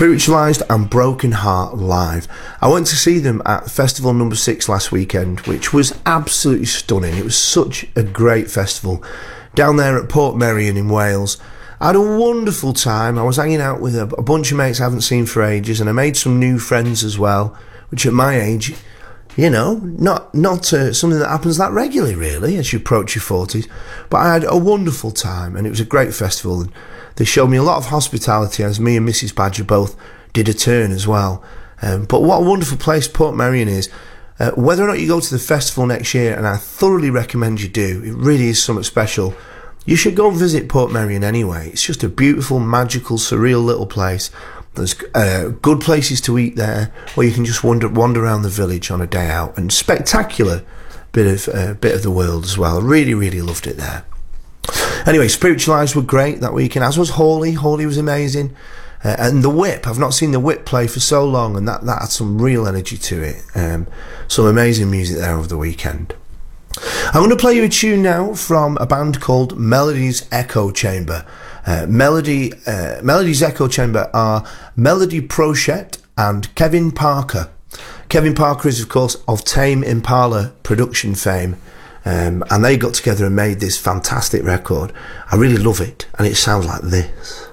Spiritualised and Broken Heart live. I went to see them at Festival Number 6 last weekend, which was absolutely stunning. It was such a great festival down there at Portmeirion in Wales. I had a wonderful time. I was hanging out with a bunch of mates I haven't seen for ages, and I made some new friends as well, which at my age, you know, not something that happens that regularly, really, as you approach your 40s. But I had a wonderful time, and it was a great festival. And they showed me a lot of hospitality, as me and Mrs. Badger both did a turn as well. But what a wonderful place Portmeirion is. Whether or not you go to the festival next year, and I thoroughly recommend you do, it really is something special, you should go and visit Portmeirion anyway. It's just a beautiful, magical, surreal little place. There's good places to eat there, or you can just wander around the village on a day out, and spectacular bit of the world as well. Really, really loved it there. Anyway, Spiritualised were great that weekend, as was Hawley. Hawley was amazing. And the Whip, I've not seen the Whip play for so long, and that had some real energy to it. Some amazing music there over the weekend. I'm going to play you a tune now from a band called Melody's Echo Chamber. Melody's Echo Chamber are Melody Prochette and Kevin Parker. Kevin Parker is, of course, of Tame Impala production fame, and they got together and made this fantastic record. I really love it, and it sounds like this.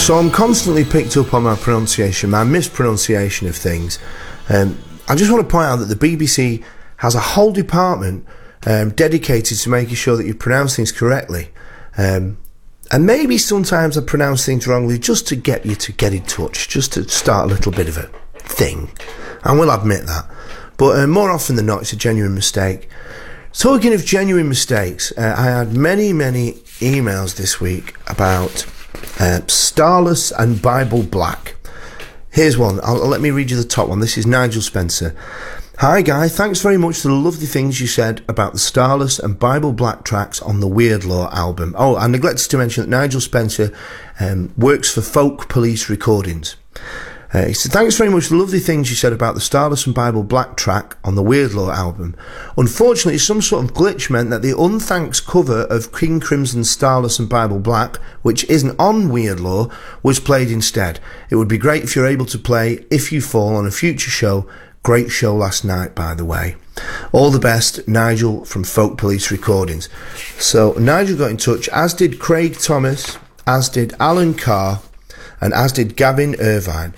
So I'm constantly picked up on my pronunciation, my mispronunciation of things. I just want to point out that the BBC has a whole department dedicated to making sure that you pronounce things correctly. And maybe sometimes I pronounce things wrongly just to get you to get in touch, just to start a little bit of a thing. I will admit that. But more often than not, it's a genuine mistake. Talking of genuine mistakes, I had many emails this week about Starless and Bible Black. Here's one. Let me read you the top one. This is Nigel Spencer. Hi Guy, thanks very much for the lovely things you said about the Starless and Bible Black tracks on the Weird Law album. Oh, I neglected to mention that Nigel Spencer works for Folk Police Recordings. He said, thanks very much for the lovely things you said about the Starless and Bible Black track on the Weird Law album. Unfortunately, some sort of glitch meant that the unthanks cover of King Crimson's Starless and Bible Black, which isn't on Weird Law, was played instead. It would be great if you're able to play If You Fall on a future show. Great show last night, by the way. All the best, Nigel from Folk Police Recordings. So Nigel got in touch, as did Craig Thomas, as did Alan Carr, and as did Gavin Irvine.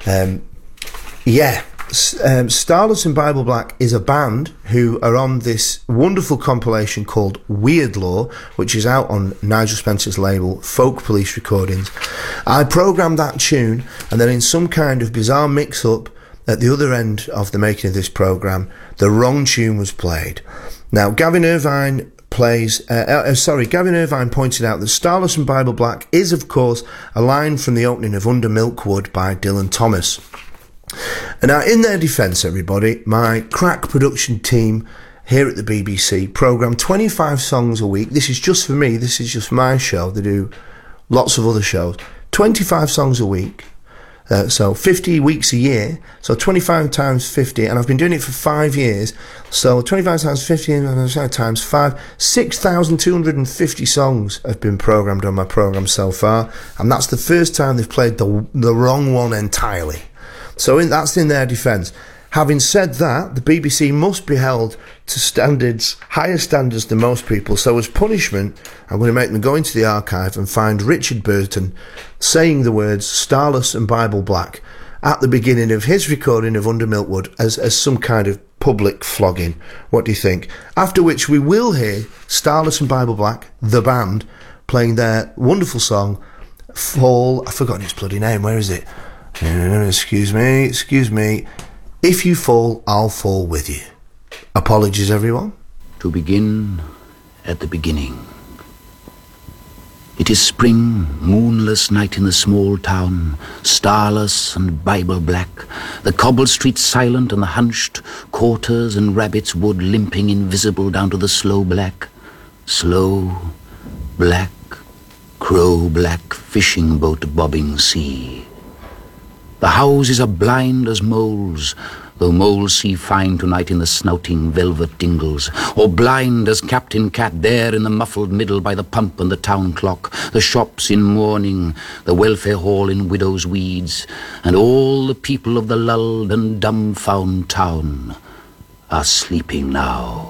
Starless and Bible Black is a band who are on this wonderful compilation called Weird Law, which is out on Nigel Spencer's label, Folk Police Recordings. I programmed that tune, and then in some kind of bizarre mix-up at the other end of the making of this programme, the wrong tune was played. Now, Gavin Irvine pointed out that Starless and Bible Black is, of course, a line from the opening of Under Milkwood by Dylan Thomas. And now, in their defence, everybody, my crack production team here at the BBC programme 25 songs a week. This is just for me, this is just my show. They do lots of other shows. 25 songs a week. So 50 weeks a year, so 25 times 50, and I've been doing it for 5 years, so 25 times 50 times 5, 6,250 songs have been programmed on my programme so far, and that's the first time they've played the wrong one entirely. So that's in their defence. Having said that, the BBC must be held to higher standards than most people, so as punishment, I'm going to make them go into the archive and find Richard Burton saying the words Starless and Bible Black at the beginning of his recording of Under Milkwood as some kind of public flogging. What do you think? After which we will hear Starless and Bible Black, the band, playing their wonderful song, Fall... I've forgotten its bloody name, where is it? Excuse me. If you fall, I'll fall with you. Apologies, everyone. To begin at the beginning. It is spring, moonless night in the small town, starless and Bible black, the cobbled streets silent and the hunched quarters and rabbits wood limping invisible down to the slow black, crow black fishing boat bobbing sea. The houses are blind as moles, though moles see fine tonight in the snouting velvet dingles, or blind as Captain Cat there in the muffled middle by the pump and the town clock, the shops in mourning, the welfare hall in widow's weeds, and all the people of the lulled and dumbfound town are sleeping now.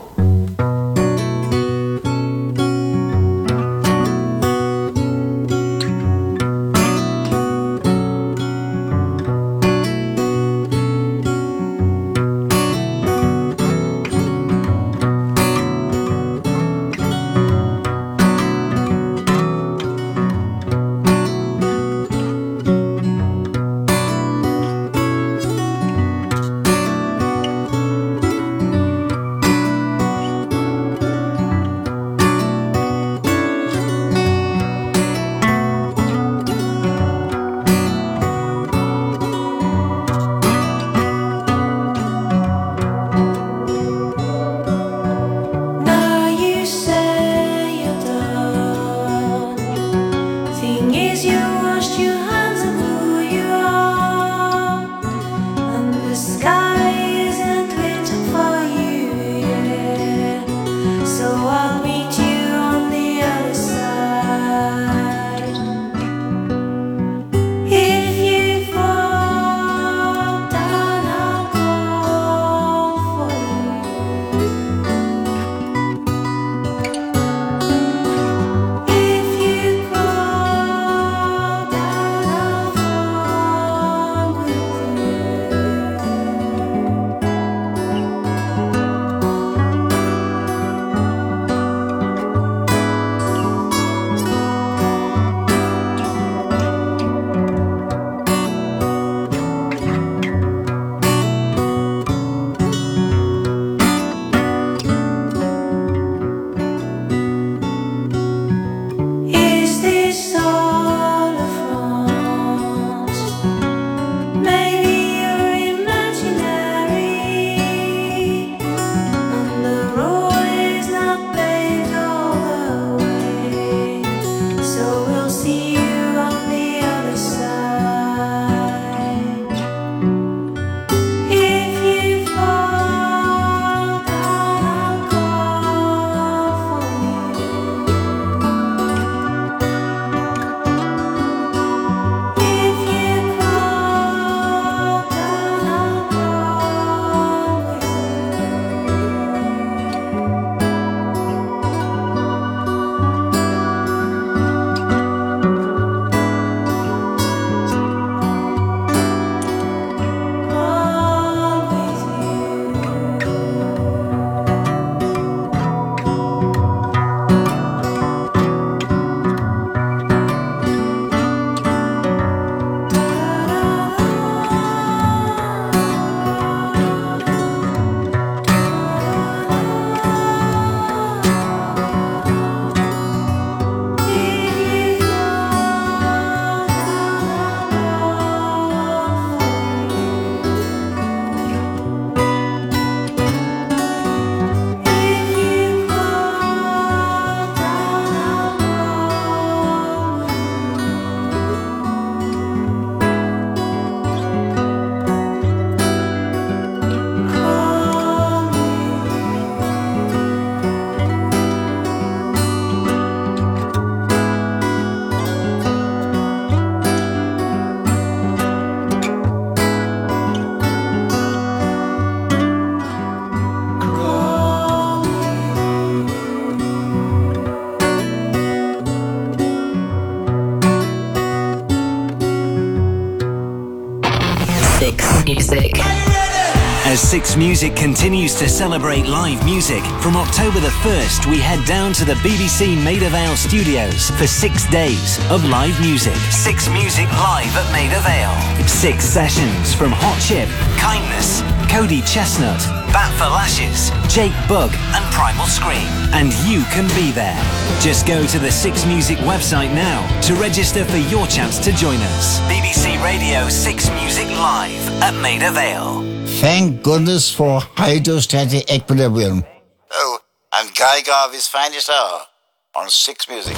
Six Music continues to celebrate live music. From October the 1st, we head down to the BBC Maida Vale studios for 6 days of live music. Six Music live at Maida Vale. 6 sessions from Hot Chip, Kindness, Cody Chestnut, Bat for Lashes, Jake Bugg and Primal Scream. And you can be there. Just go to the Six Music website now to register for your chance to join us. BBC Radio 6 Music live at Maida Vale. Thank goodness for hydrostatic equilibrium. Oh, and Guy Garvey's finest hour on Six Music.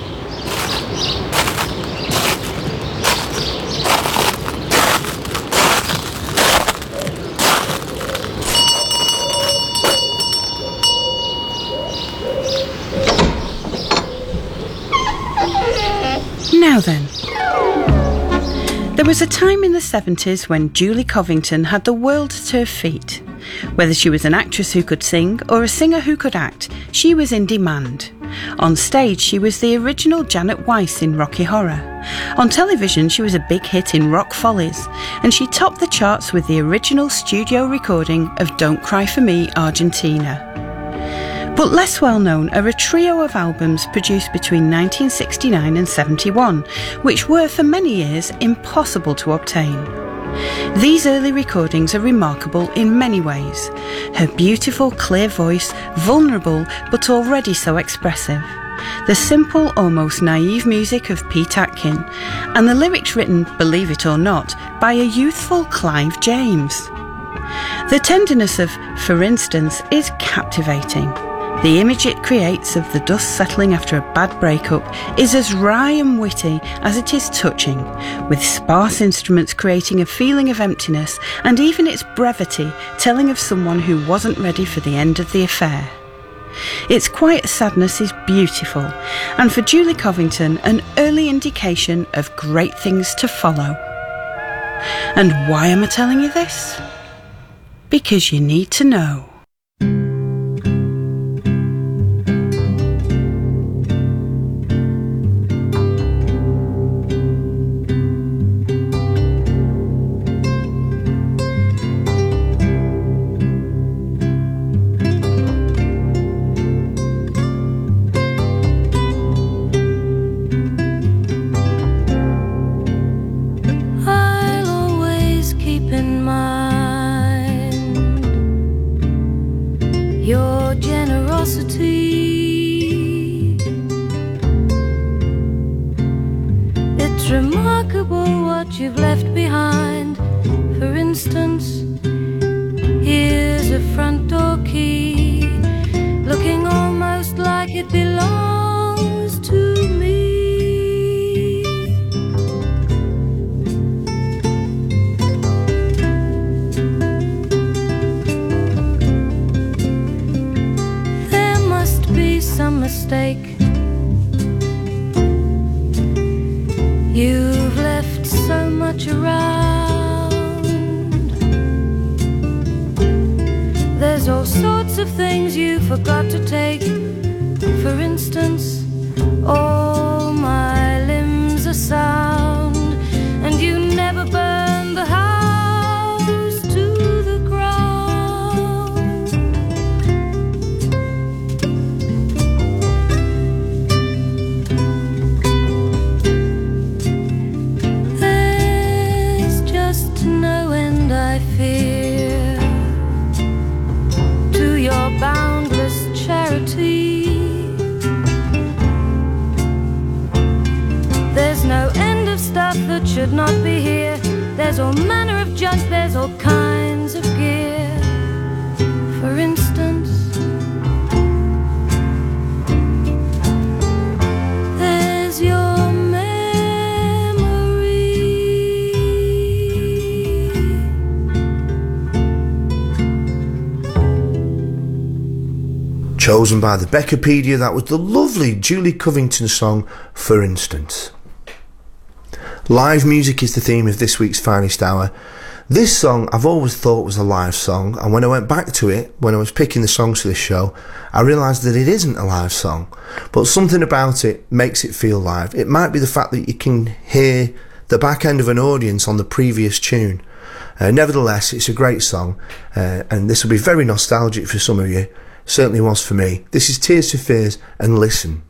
Now then. There was a time in the 70s when Julie Covington had the world at her feet. Whether she was an actress who could sing or a singer who could act, she was in demand. On stage, she was the original Janet Weiss in Rocky Horror. On television, she was a big hit in Rock Follies, and she topped the charts with the original studio recording of Don't Cry For Me, Argentina. But less well known are a trio of albums produced between 1969 and 71, which were for many years impossible to obtain. These early recordings are remarkable in many ways. Her beautiful, clear voice, vulnerable but already so expressive. The simple, almost naive music of Pete Atkin, and the lyrics written, believe it or not, by a youthful Clive James. The tenderness of For Instance is captivating. The image it creates of the dust settling after a bad breakup is as wry and witty as it is touching, with sparse instruments creating a feeling of emptiness and even its brevity telling of someone who wasn't ready for the end of the affair. Its quiet sadness is beautiful, and for Julie Covington, an early indication of great things to follow. And why am I telling you this? Because you need to know. Chosen by the Beckerpedia, that was the lovely Julie Covington song, For Instance. Live music is the theme of this week's Finest Hour. This song I've always thought was a live song, and when I went back to it, when I was picking the songs for this show, I realised that it isn't a live song, but something about it makes it feel live. It might be the fact that you can hear the back end of an audience on the previous tune. Nevertheless, it's a great song, and this will be very nostalgic for some of you. Certainly was for me. This is Tears for Fears and Listen.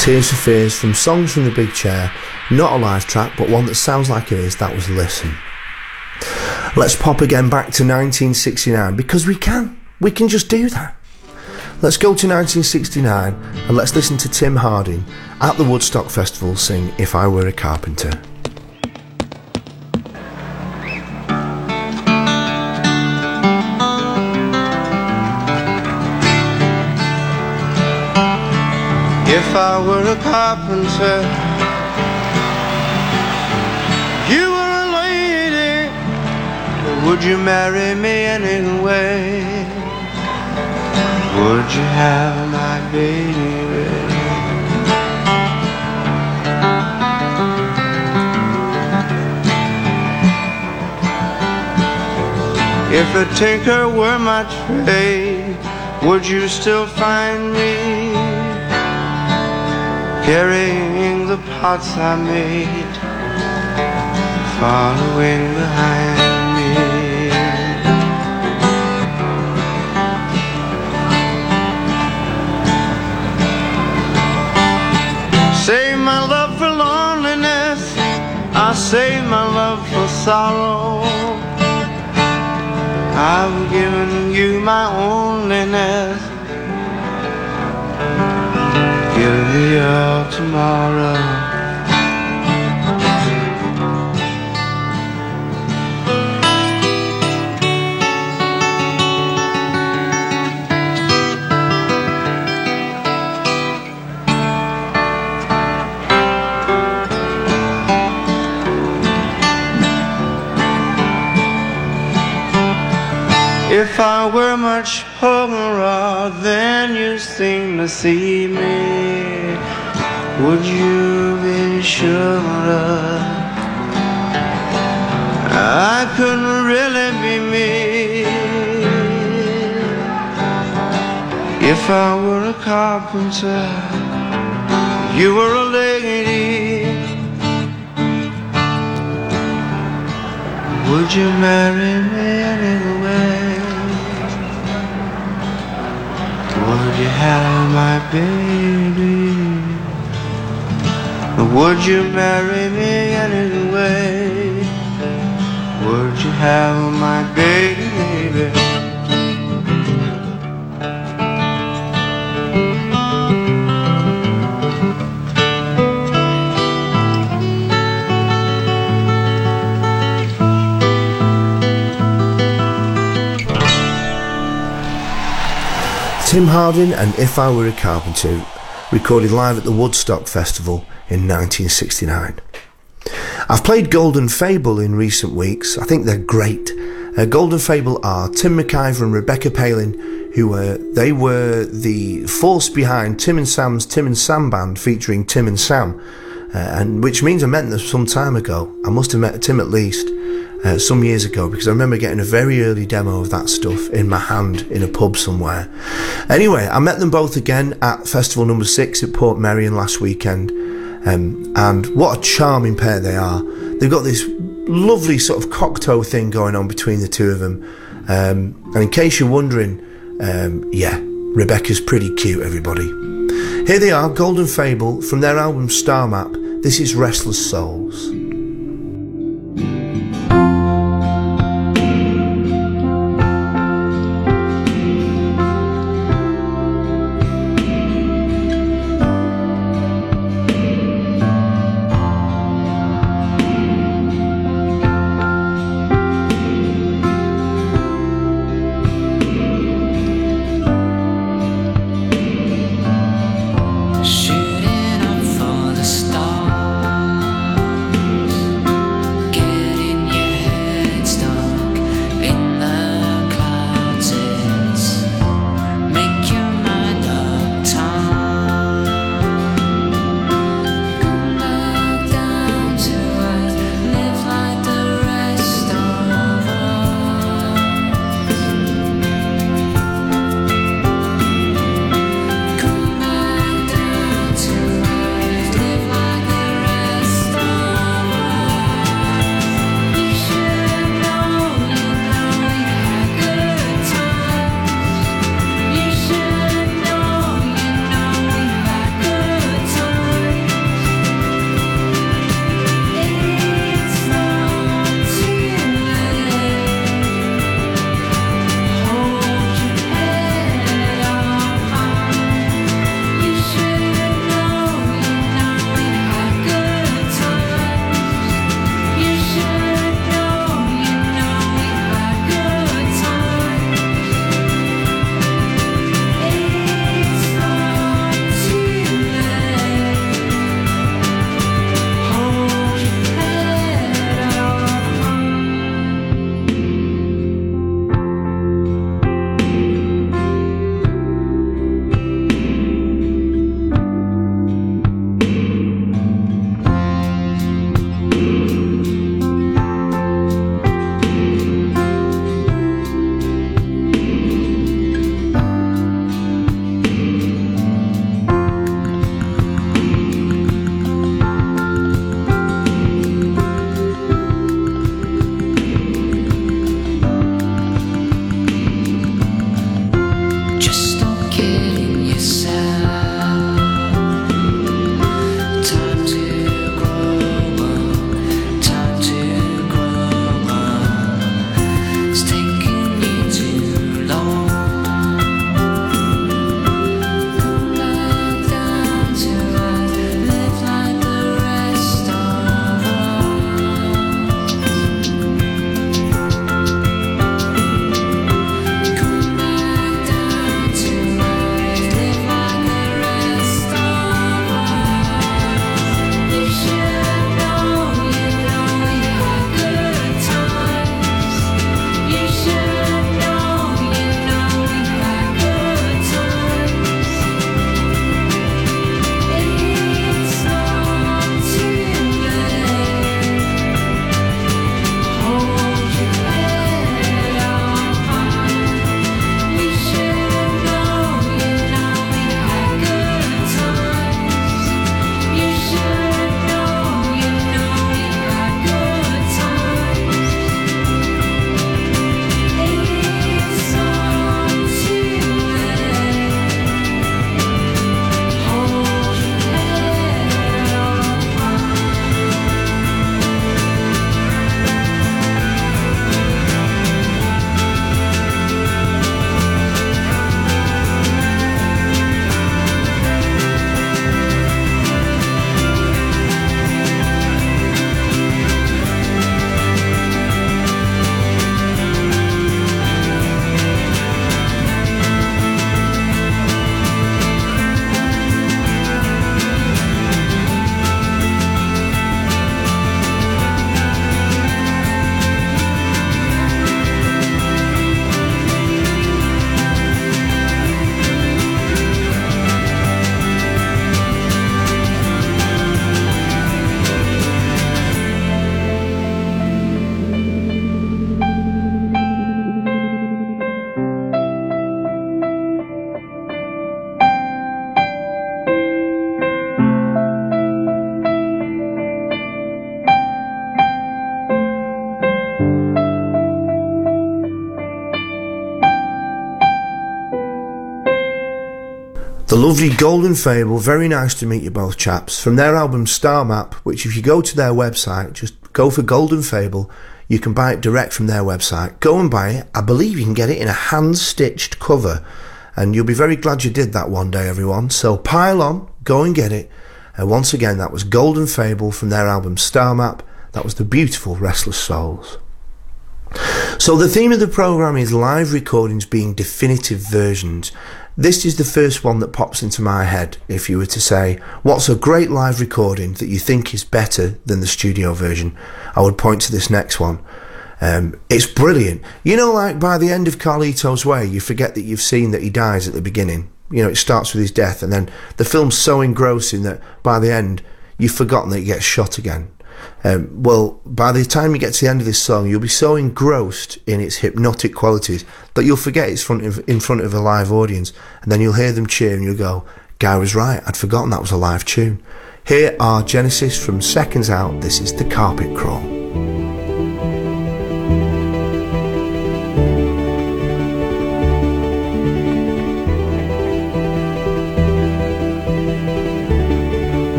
Tears for Fears from Songs from the Big Chair. Not a live track, but one that sounds like it is. That was Listen. Let's pop again back to 1969, because we can just do that. Let's go to 1969 and let's listen to Tim Harding at the Woodstock Festival sing If I Were a Carpenter. If I were a carpenter, you were a lady, would you marry me anyway? Would you have my baby? If a tinker were my trade, would you still find me carrying the pots I made, following behind me? Save my love for loneliness, I'll save my love for sorrow. I've given you my onlyness, give me all tomorrow. If I were much poorer than you seem to see me, would you be sure I couldn't really be me? If I were a carpenter, you were a lady, would you marry me anyway? Would you have my baby? Would you marry me anyway? Would you have my baby? Tim Harding and If I Were a Carpenter, recorded live at the Woodstock Festival in 1969. I've played Golden Fable in recent weeks. I think they're great. Golden Fable are Tim McIver and Rebecca Palin, who were the force behind Tim and Sam's Tim and Sam band, featuring Tim and Sam, and which means I met them some time ago. I must have met Tim at least some years ago, because I remember getting a very early demo of that stuff in my hand in a pub somewhere. Anyway, I met them both again at Festival number 6 at Portmeirion last weekend, and what a charming pair they are. They've got this lovely sort of cocktail thing going on between the two of them, and in case you're wondering, yeah, Rebecca's pretty cute, everybody. Here they are, Golden Fable, from their album Star Map. This is Restless Souls. Shooting up for the stars. lovely Golden Fable. Very nice to meet you both chaps. From their album Star Map, which if you go to their website, just go for Golden Fable. You can buy it direct from their website. Go and buy it. I believe you can get it in a hand-stitched cover. And you'll be very glad you did that one day, everyone. So pile on, go and get it. And once again, that was Golden Fable from their album Star Map. That was the beautiful Restless Souls. So the theme of the programme is live recordings being definitive versions. This is the first one that pops into my head. If you were to say, what's a great live recording that you think is better than the studio version, I would point to this next one. It's brilliant. You know, like by the end of Carlito's Way, you forget that you've seen that he dies at the beginning. You know, it starts with his death, and then the film's so engrossing that by the end, you've forgotten that he gets shot again. Well, by the time you get to the end of this song, you'll be so engrossed in its hypnotic qualities that you'll forget it's in front of a live audience, and then you'll hear them cheer and you'll go, Guy was right, I'd forgotten that was a live tune. Here are Genesis from Seconds Out. This is The Carpet Crawl.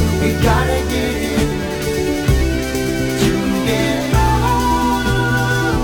Gotta get in to get out.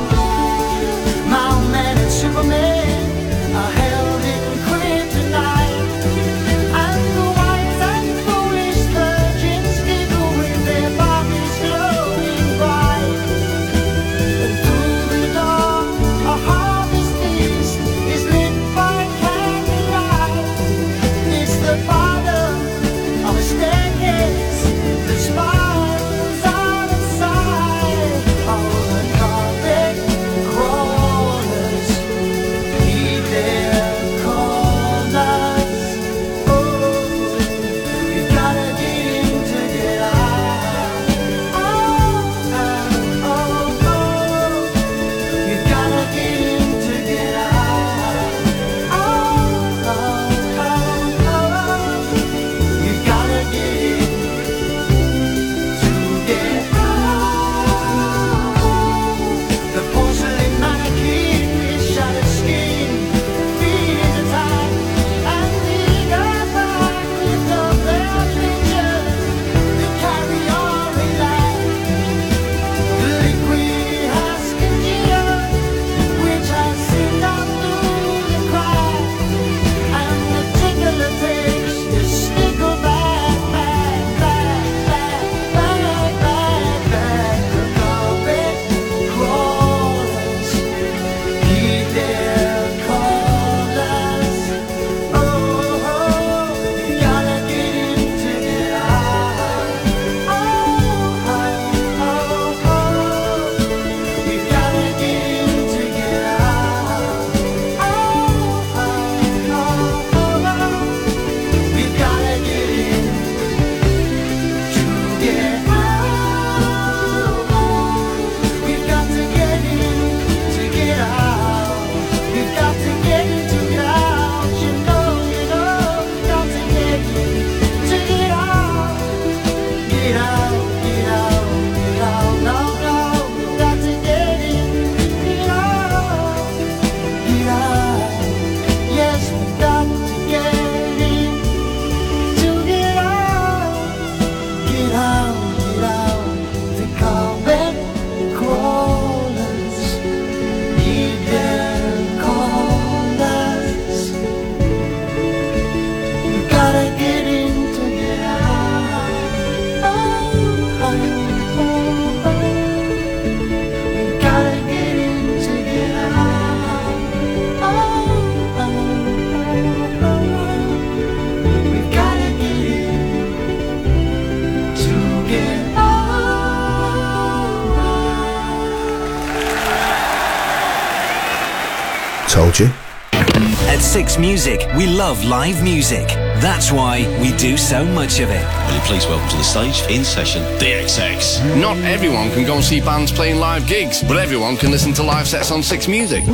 Would you? At 6 Music, we love live music. That's why we do so much of it. Will you please welcome to the stage, in session, the XX. Not everyone can go and see bands playing live gigs, but everyone can listen to live sets on 6 Music.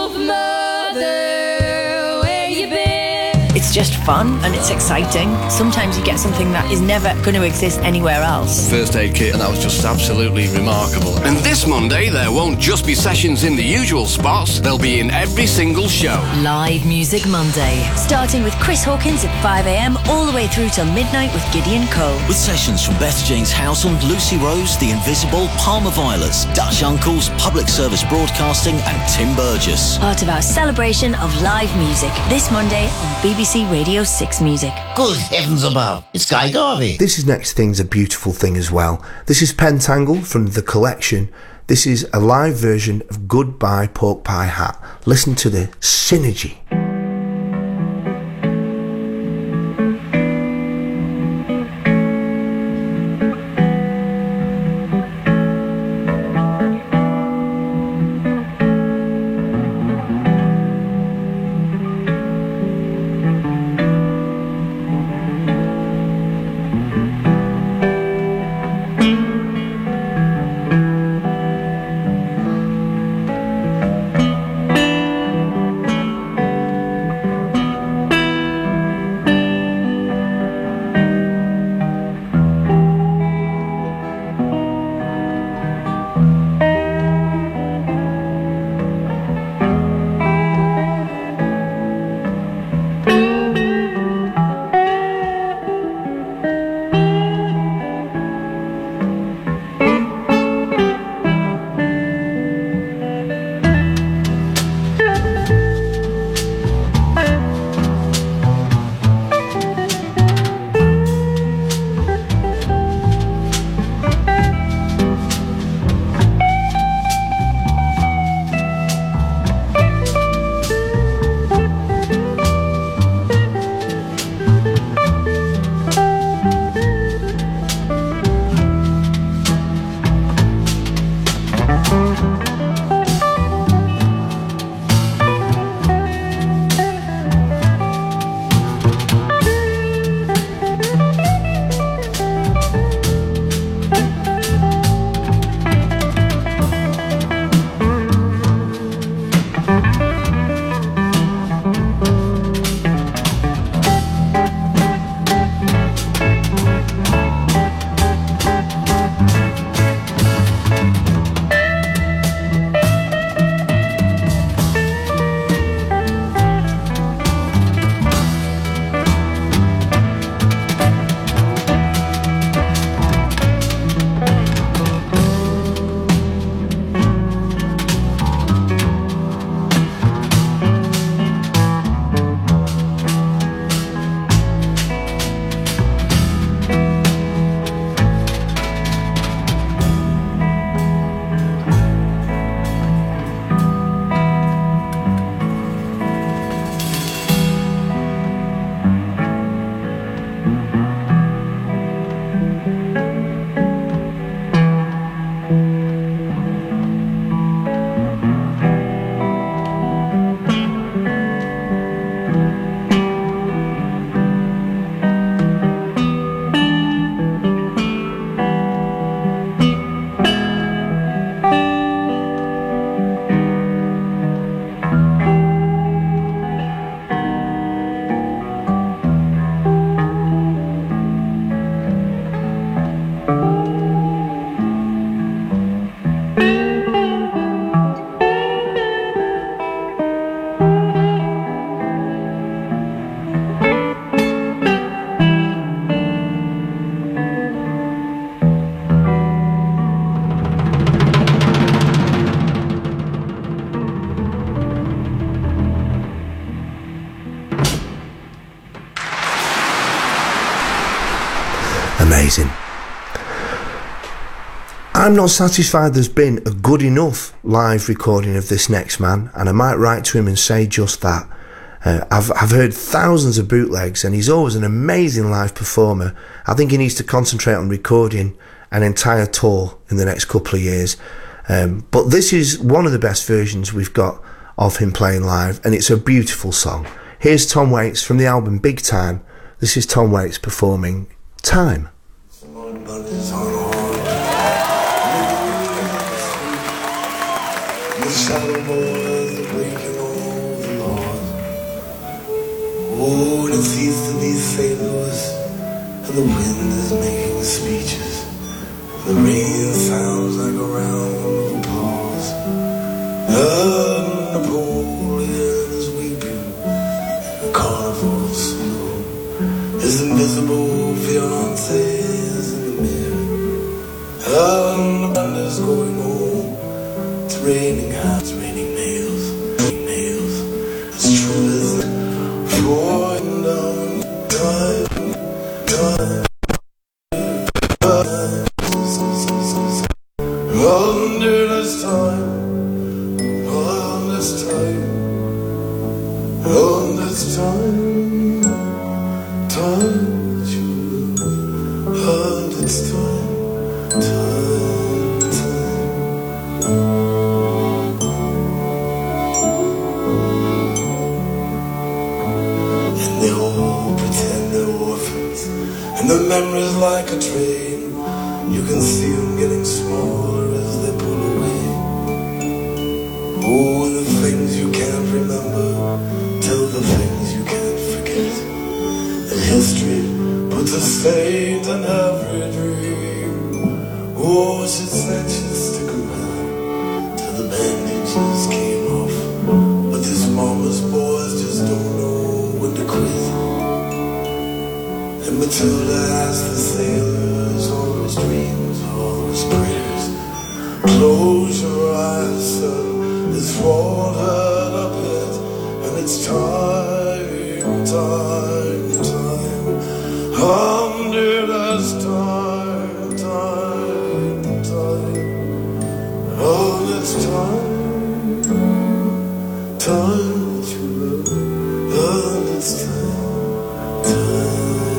It's just fun and it's exciting. Sometimes you get something that is never going to exist anywhere else. First aid kit, and that was just absolutely remarkable. And this Monday, there won't just be sessions in the usual spots, they'll be in every single show. Live Music Monday. Starting with Chris Hawkins at 5 a.m. all the way through till midnight with Gideon Cole. With sessions from Beth James Household, Lucy Rose, The Invisible, Palmer Violets, Dutch Uncles, Public Service Broadcasting and Tim Burgess. Part of our celebration of live music this Monday on BBC Radio 6 Music. Good heavens above, it's Guy Garvey. This is next thing's a beautiful thing as well. This is Pentangle from The Collection. This is a live version of Goodbye Pork Pie Hat. Listen to the synergy. Amazing. I'm not satisfied there's been a good enough live recording of this next man, and I might write to him and say just that. I've heard thousands of bootlegs, and he's always an amazing live performer. I think he needs to concentrate on recording an entire tour in the next couple of years. But this is one of the best versions we've got of him playing live, and it's a beautiful song. Here's Tom Waits from the album Big Time. This is Tom Waits performing Time. The shadow boys are breaking all the laws. Oh, and it seems to be St. Louis, and the wind is making speeches. The rain sounds like a round of applause. And Napoleon is weeping, and the carnival saloon. His invisible fiancé is in the mirror, and the band is going home. It's raining hats, raining nails, as true as falling down time. Under this time, on this time, on this time, time that you and it's time. And the memories like a train, you can see them getting smaller as they pull away. Oh, the things you can't remember, tell the things you can't forget. And history puts a stain on every dream. Oh, she said she'd stick around till the bandages came off. But this mama's boys just don't know when to quit. And Matilda asked the sailors all those dreams, all those prayers. Close your eyes, son, it's fallen a bit. And it's time, time, time. Under this time, time, time. Oh, it's time, time to love. Oh, it's time, time.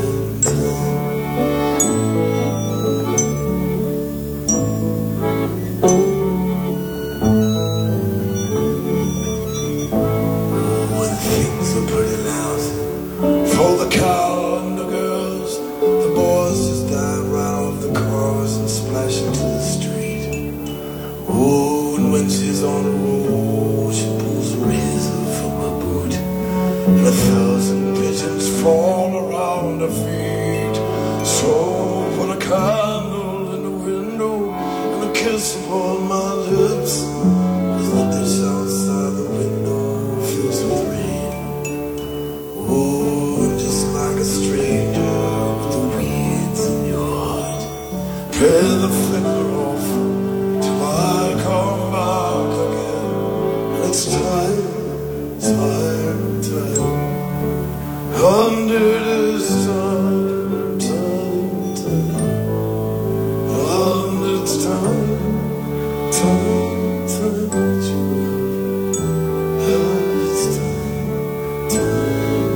For the cow and the girls, the boys just dive right off the cars and splash into the street. Oh, and when she's on the road, she pulls a razor from her boot, and 1,000 pigeons fall around her feet. So put a candle in the window and a kiss upon my lips, 'cause the dish outside the window fills with rain. Oh, just like a stranger with the weeds in your heart, pay the flicker off till I come back again. And it's time, time, time. Under this time, time, time. And it's time, time, time. And it's time, time.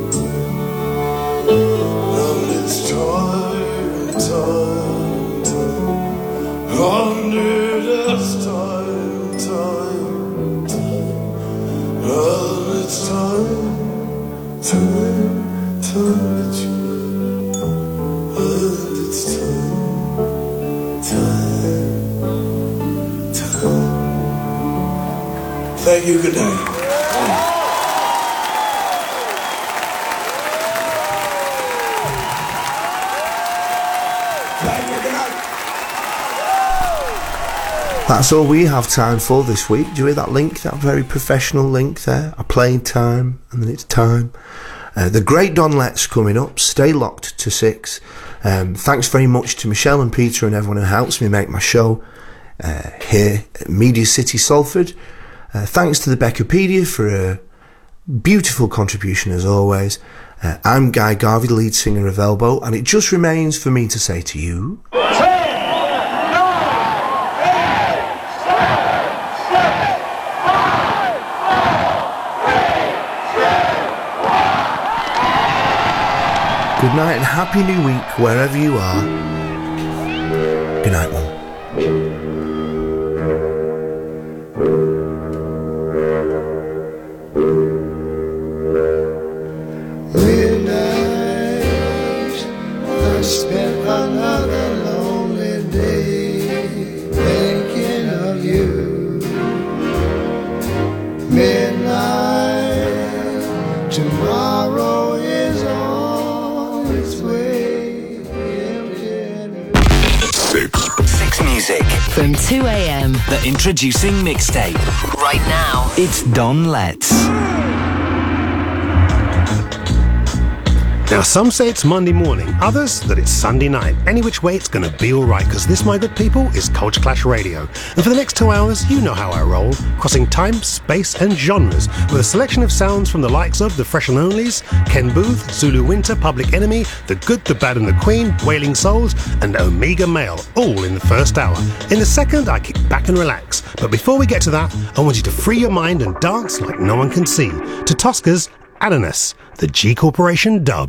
And it's time, time, time. Under this time, time, time. And it's time, time, time that you love. And it's time, time, time. Thank you, good night. That's all we have time for this week. Do you hear that link? That very professional link there. I played time, and then it's time. The great Don Letts coming up. Stay locked to 6. Thanks very much to Michelle and Peter and everyone who helps me make my show here at Media City Salford. Thanks to the Beckopedia for a beautiful contribution as always. I'm Guy Garvey, the lead singer of Elbow, and it just remains for me to say to you... Good night and happy new week wherever you are. Good night, Mum. music. From 2 a.m. The Introducing Mixtape. Right now. It's Don Letts. Now, some say it's Monday morning, others that it's Sunday night. Any which way, it's going to be all right, because this, my good people, is Culture Clash Radio. And for the next 2 hours, you know how I roll, crossing time, space and genres, with a selection of sounds from the likes of The Fresh and Onlys, Ken Booth, Zulu Winter, Public Enemy, The Good, The Bad and The Queen, Wailing Souls and Omega Male, all in the first hour. In the second, I kick back and relax. But before we get to that, I want you to free your mind and dance like no one can see, to Tosca's Ananas, the G Corporation dub.